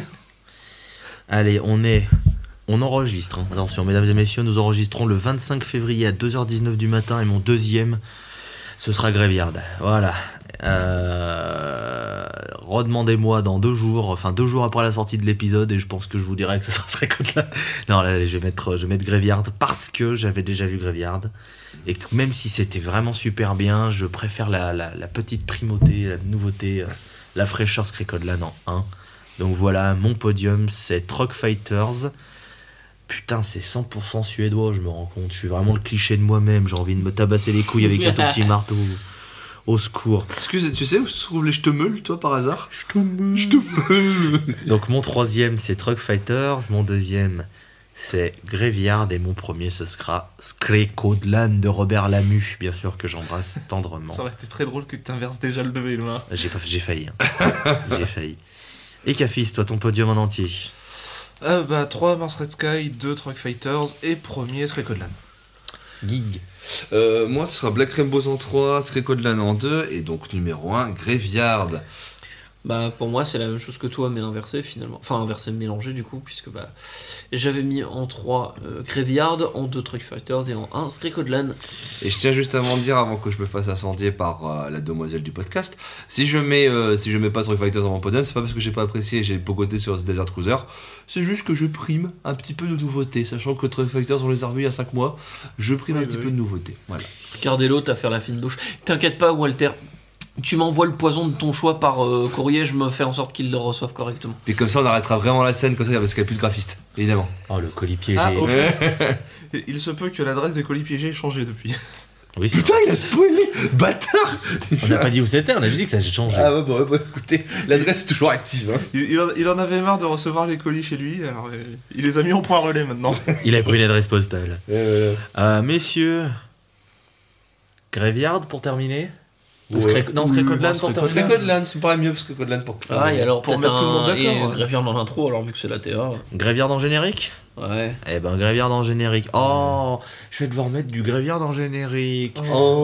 Allez, on est. On enregistre. hein. Attention, mesdames et messieurs, nous enregistrons le vingt-cinq février à deux heures dix-neuf du matin et mon deuxième, ce sera Graveyard. Voilà. Euh... Redemandez-moi dans deux jours, enfin deux jours après la sortie de l'épisode, et je pense que je vous dirai que ce sera ce record-là. Non, là, allez, je vais mettre, je vais mettre Graveyard parce que j'avais déjà vu Graveyard. Et que même si c'était vraiment super bien, je préfère la, la, la petite primauté, la nouveauté, euh, la fraîcheur Scraycodlan en un. Donc voilà, mon podium, c'est Truck Fighters. Putain, c'est cent pour cent suédois, je me rends compte. Je suis vraiment le cliché de moi-même. J'ai envie de me tabasser les couilles avec un tout petit marteau. Au secours. Excuse, tu sais où se trouvent les ch'temeuls, toi, par hasard Ch'temeuls. Donc mon troisième, c'est Truck Fighters. Mon deuxième, c'est Graveyard. Et mon premier, ce sera Scraycodlan de Robert Lamu, bien sûr, que j'embrasse tendrement. Ça aurait été très drôle que tu inverses déjà le deux et le un. J'ai, pas, j'ai failli. hein. j'ai failli. Et Cafis, toi, ton podium en entier. Euh, bah, trois Mars Red Sky, deux Truck Fighters et premier Scraycodlan. Gig. Euh, moi, ce sera Black Rainbows en trois, Screcodlan en deux, et donc numéro un, Graveyard. Bah pour moi c'est la même chose que toi mais inversé finalement. Enfin inversé mélangé du coup puisque bah j'avais mis en trois euh, Graveyard, en deux Truck Fighters et en un Screcodlan. Et je tiens juste à de dire, avant que je me fasse incendier par euh, la demoiselle du podcast, si je mets euh, si je mets pas Truck Fighters dans mon podium, c'est pas parce que j'ai pas apprécié et j'ai pogoté sur Desert Cruiser, c'est juste que je prime un petit peu de nouveauté, sachant que Truck Fighters on les a revus il y a cinq mois, je prime Oui, un petit oui. peu de nouveauté. Voilà. Gardez l'autre à faire la fine bouche. T'inquiète pas Walter, tu m'envoies le poison de ton choix par euh, courrier, je me fais en sorte qu'il le reçoive correctement. Et comme ça on arrêtera vraiment la scène, comme ça parce qu'il n'y a plus de graphiste, évidemment. Oh, le colis piégé. Ah, au fait, il se peut que l'adresse des colis piégés ait changé depuis. Oui, c'est Putain, il a spoilé, bâtard. On n'a pas dit où c'était, on a juste dit que ça a changé. Ah ouais, bon, ouais, bon, écoutez, l'adresse est toujours active. Hein. Il, il en, il en avait marre de recevoir les colis chez lui, alors euh, il les a mis en point relais maintenant. Il a pris une adresse postale. Euh, Euh, messieurs, Graveyard pour terminer. Ou Ouais. Screc- Non, Screcodlan oui, pour Screcodlan. terminer. Screcodlan, c'est pas mieux parce que Screcodlan pour Ah et alors Pour peut-être mettre tout le monde un d'accord, et ouais. Graveyard dans l'intro alors vu que c'est la T A. Graveyard en générique. Ouais. Eh ben, Graveyard en générique. Oh, je vais devoir mettre du Graveyard en générique.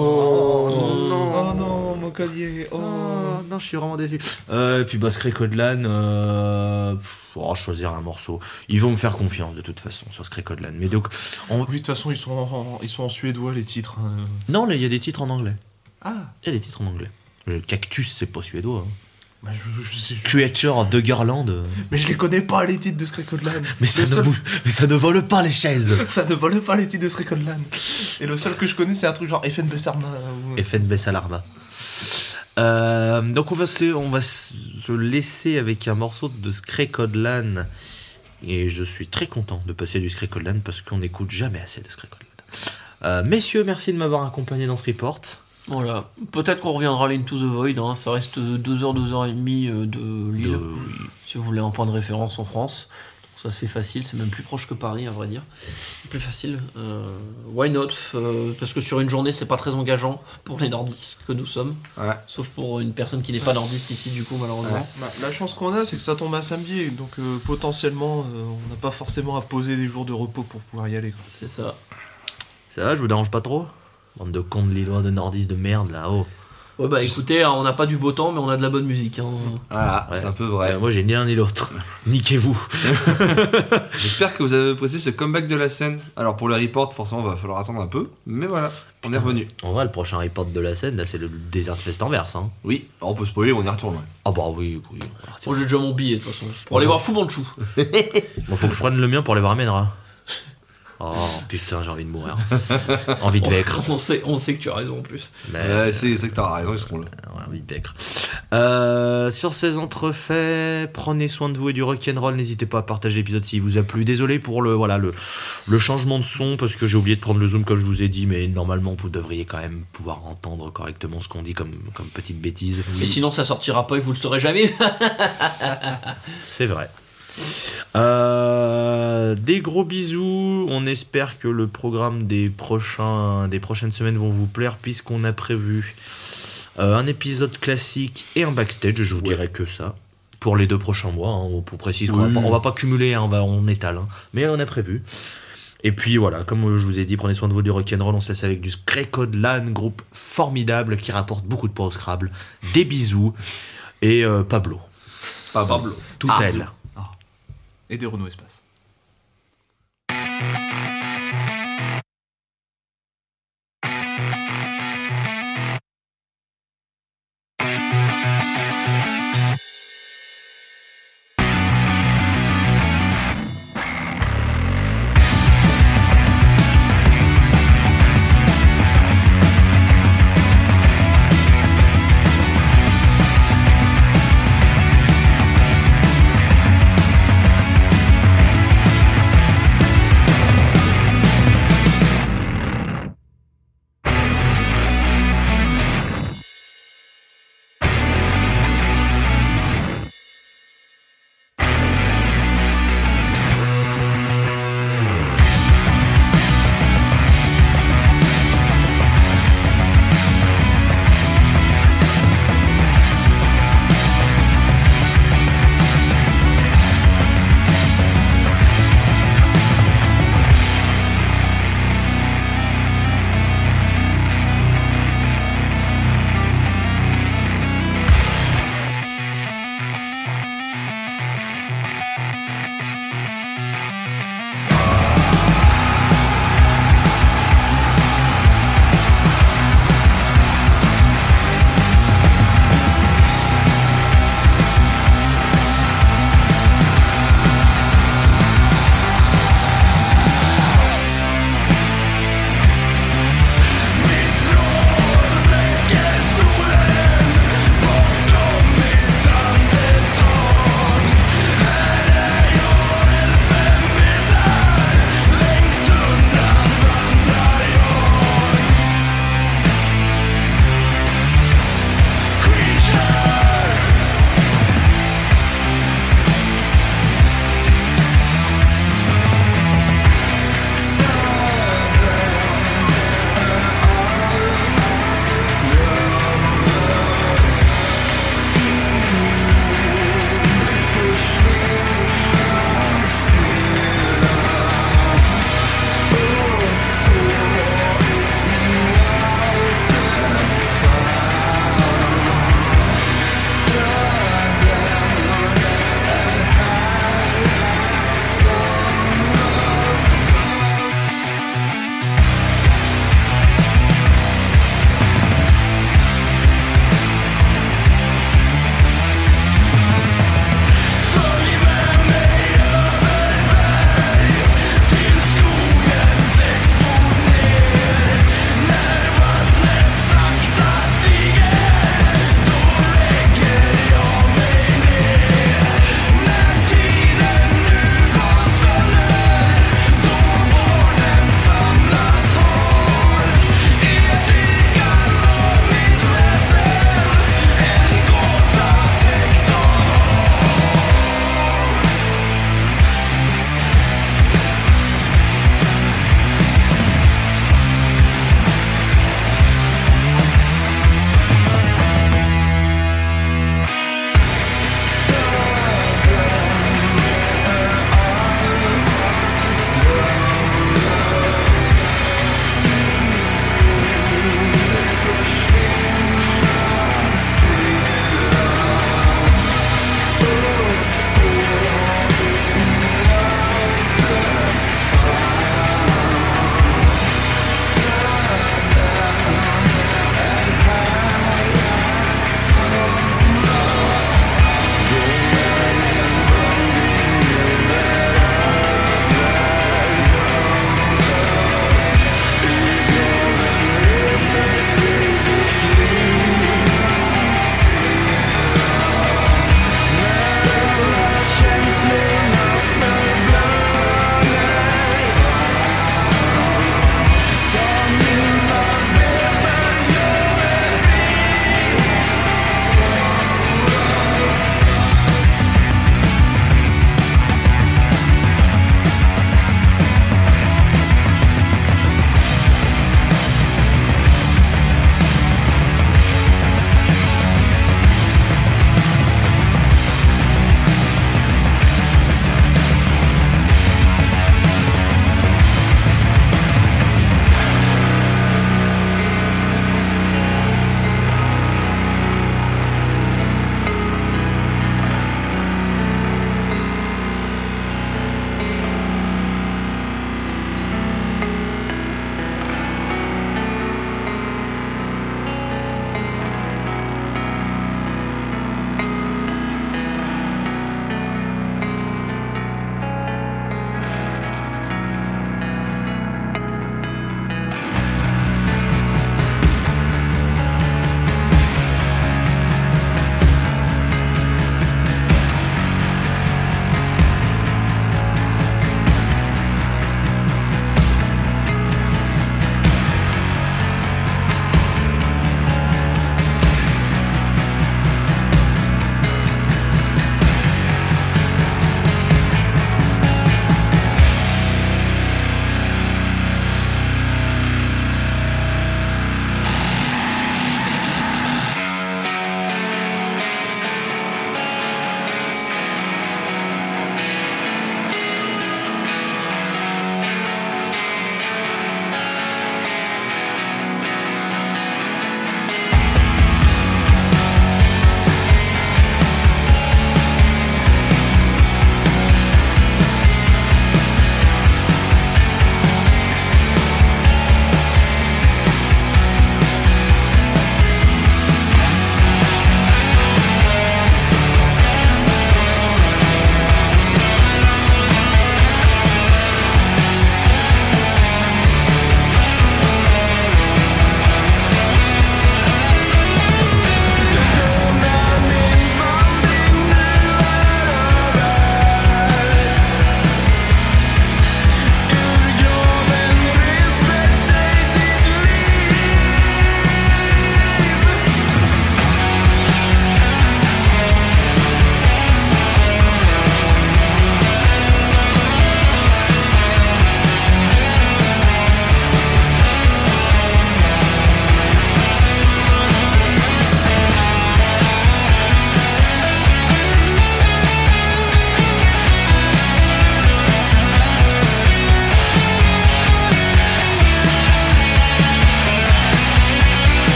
Oh, non. Oh non, mon collier. Oh. Oh, non, je suis vraiment déçu. Euh, et puis, bah, Screcodlan, euh, pff, oh, choisir un morceau. Ils vont me faire confiance de toute façon sur Screcodlan. Mais donc, on... Oui, de toute façon, ils sont en, ils sont en suédois, les titres. hein. non, là, il y a des titres en anglais. Ah, Il y a des titres en anglais. Le Cactus, c'est pas suédois. Hein. bah, je, je sais. Creature of the Garland. euh, Mais je les connais pas, les titres de Screcodlan. Mais ça, Le ne seul- bouge- mais ça ne vole pas les chaises. Ça ne vole pas les titres de Screcodlan. Et le seul que je connais, c'est un truc genre F N B Sarma. Ou... F N B Salarma. Euh, donc on va, se, on va se laisser avec un morceau de Screcodlan. Et je suis très content de passer du Screcodlan parce qu'on n'écoute jamais assez de Screcodlan. Euh, messieurs, merci de m'avoir accompagné dans ce report. Voilà. Peut-être qu'on reviendra à l'Into the Void, hein. Ça reste deux heures, deux heures et demie euh, de Lille. De- Si vous voulez un point de référence en France. Ça se fait facile, c'est même plus proche que Paris à vrai dire. Plus facile. Euh, why not euh, Parce que sur une journée c'est pas très engageant pour les nordistes que nous sommes. Ouais. Sauf pour une personne qui n'est pas nordiste ici du coup malheureusement. Bah, la chance qu'on a, c'est que ça tombe un samedi, et donc euh, potentiellement, euh, on n'a pas forcément à poser des jours de repos pour pouvoir y aller. Quoi. C'est ça. Ça va, je vous dérange pas trop? Bande de cons de lillois, de nordistes de merde là, oh. Ouais bah écoutez, hein, on n'a pas du beau temps mais on a de la bonne musique. Hein. Voilà, Ouais. c'est un peu vrai. Euh, moi j'ai ni l'un ni l'autre. Niquez-vous. J'espère que vous avez apprécié ce comeback de la scène. Alors pour le report, forcément, il va falloir attendre un peu. Mais voilà, on est revenu. En vrai, le prochain report de la scène, là, c'est le Desert Fest Anvers. Hein. Oui, on peut spoiler, on y retourne. ouais. Ah bah oui, oui. on va partir. Moi j'ai déjà mon billet de toute façon. Pour aller voir Fu Manchu. Bon, faut que je prenne le mien pour aller voir Menra. Oh putain, j'ai envie de mourir. Envie de vaincre. on, sait, on sait que tu as raison en plus. Mais, Ouais, c'est c'est que t'as raison, ils seront là. ouais, envie de vaincre. Euh, sur ces entrefaits, prenez soin de vous et du rock'n'roll. N'hésitez pas à partager l'épisode s'il vous a plu. Désolé pour le, voilà, le, le changement de son parce que j'ai oublié de prendre le zoom comme je vous ai dit, mais normalement vous devriez quand même pouvoir entendre correctement ce qu'on dit comme, comme petite bêtise. Mais sinon ça sortira pas et vous le saurez jamais. C'est vrai. Euh, des gros bisous. On espère que le programme des, prochains, des prochaines semaines vont vous plaire puisqu'on a prévu euh, un épisode classique et un backstage. Je vous Ouais. dirais que ça. Pour les deux prochains mois, hein, pour préciser qu'on Oui. va pas, on va pas cumuler, hein, on, va, on étale, hein, mais on a prévu. Et puis voilà, comme je vous ai dit, prenez soin de vous du rock'n'roll. On se laisse avec du Screcodlan, groupe formidable qui rapporte beaucoup de points au Scrabble. Des bisous et euh, Pablo. Pablo. Tout Ah. elle. Et des Renault Espace.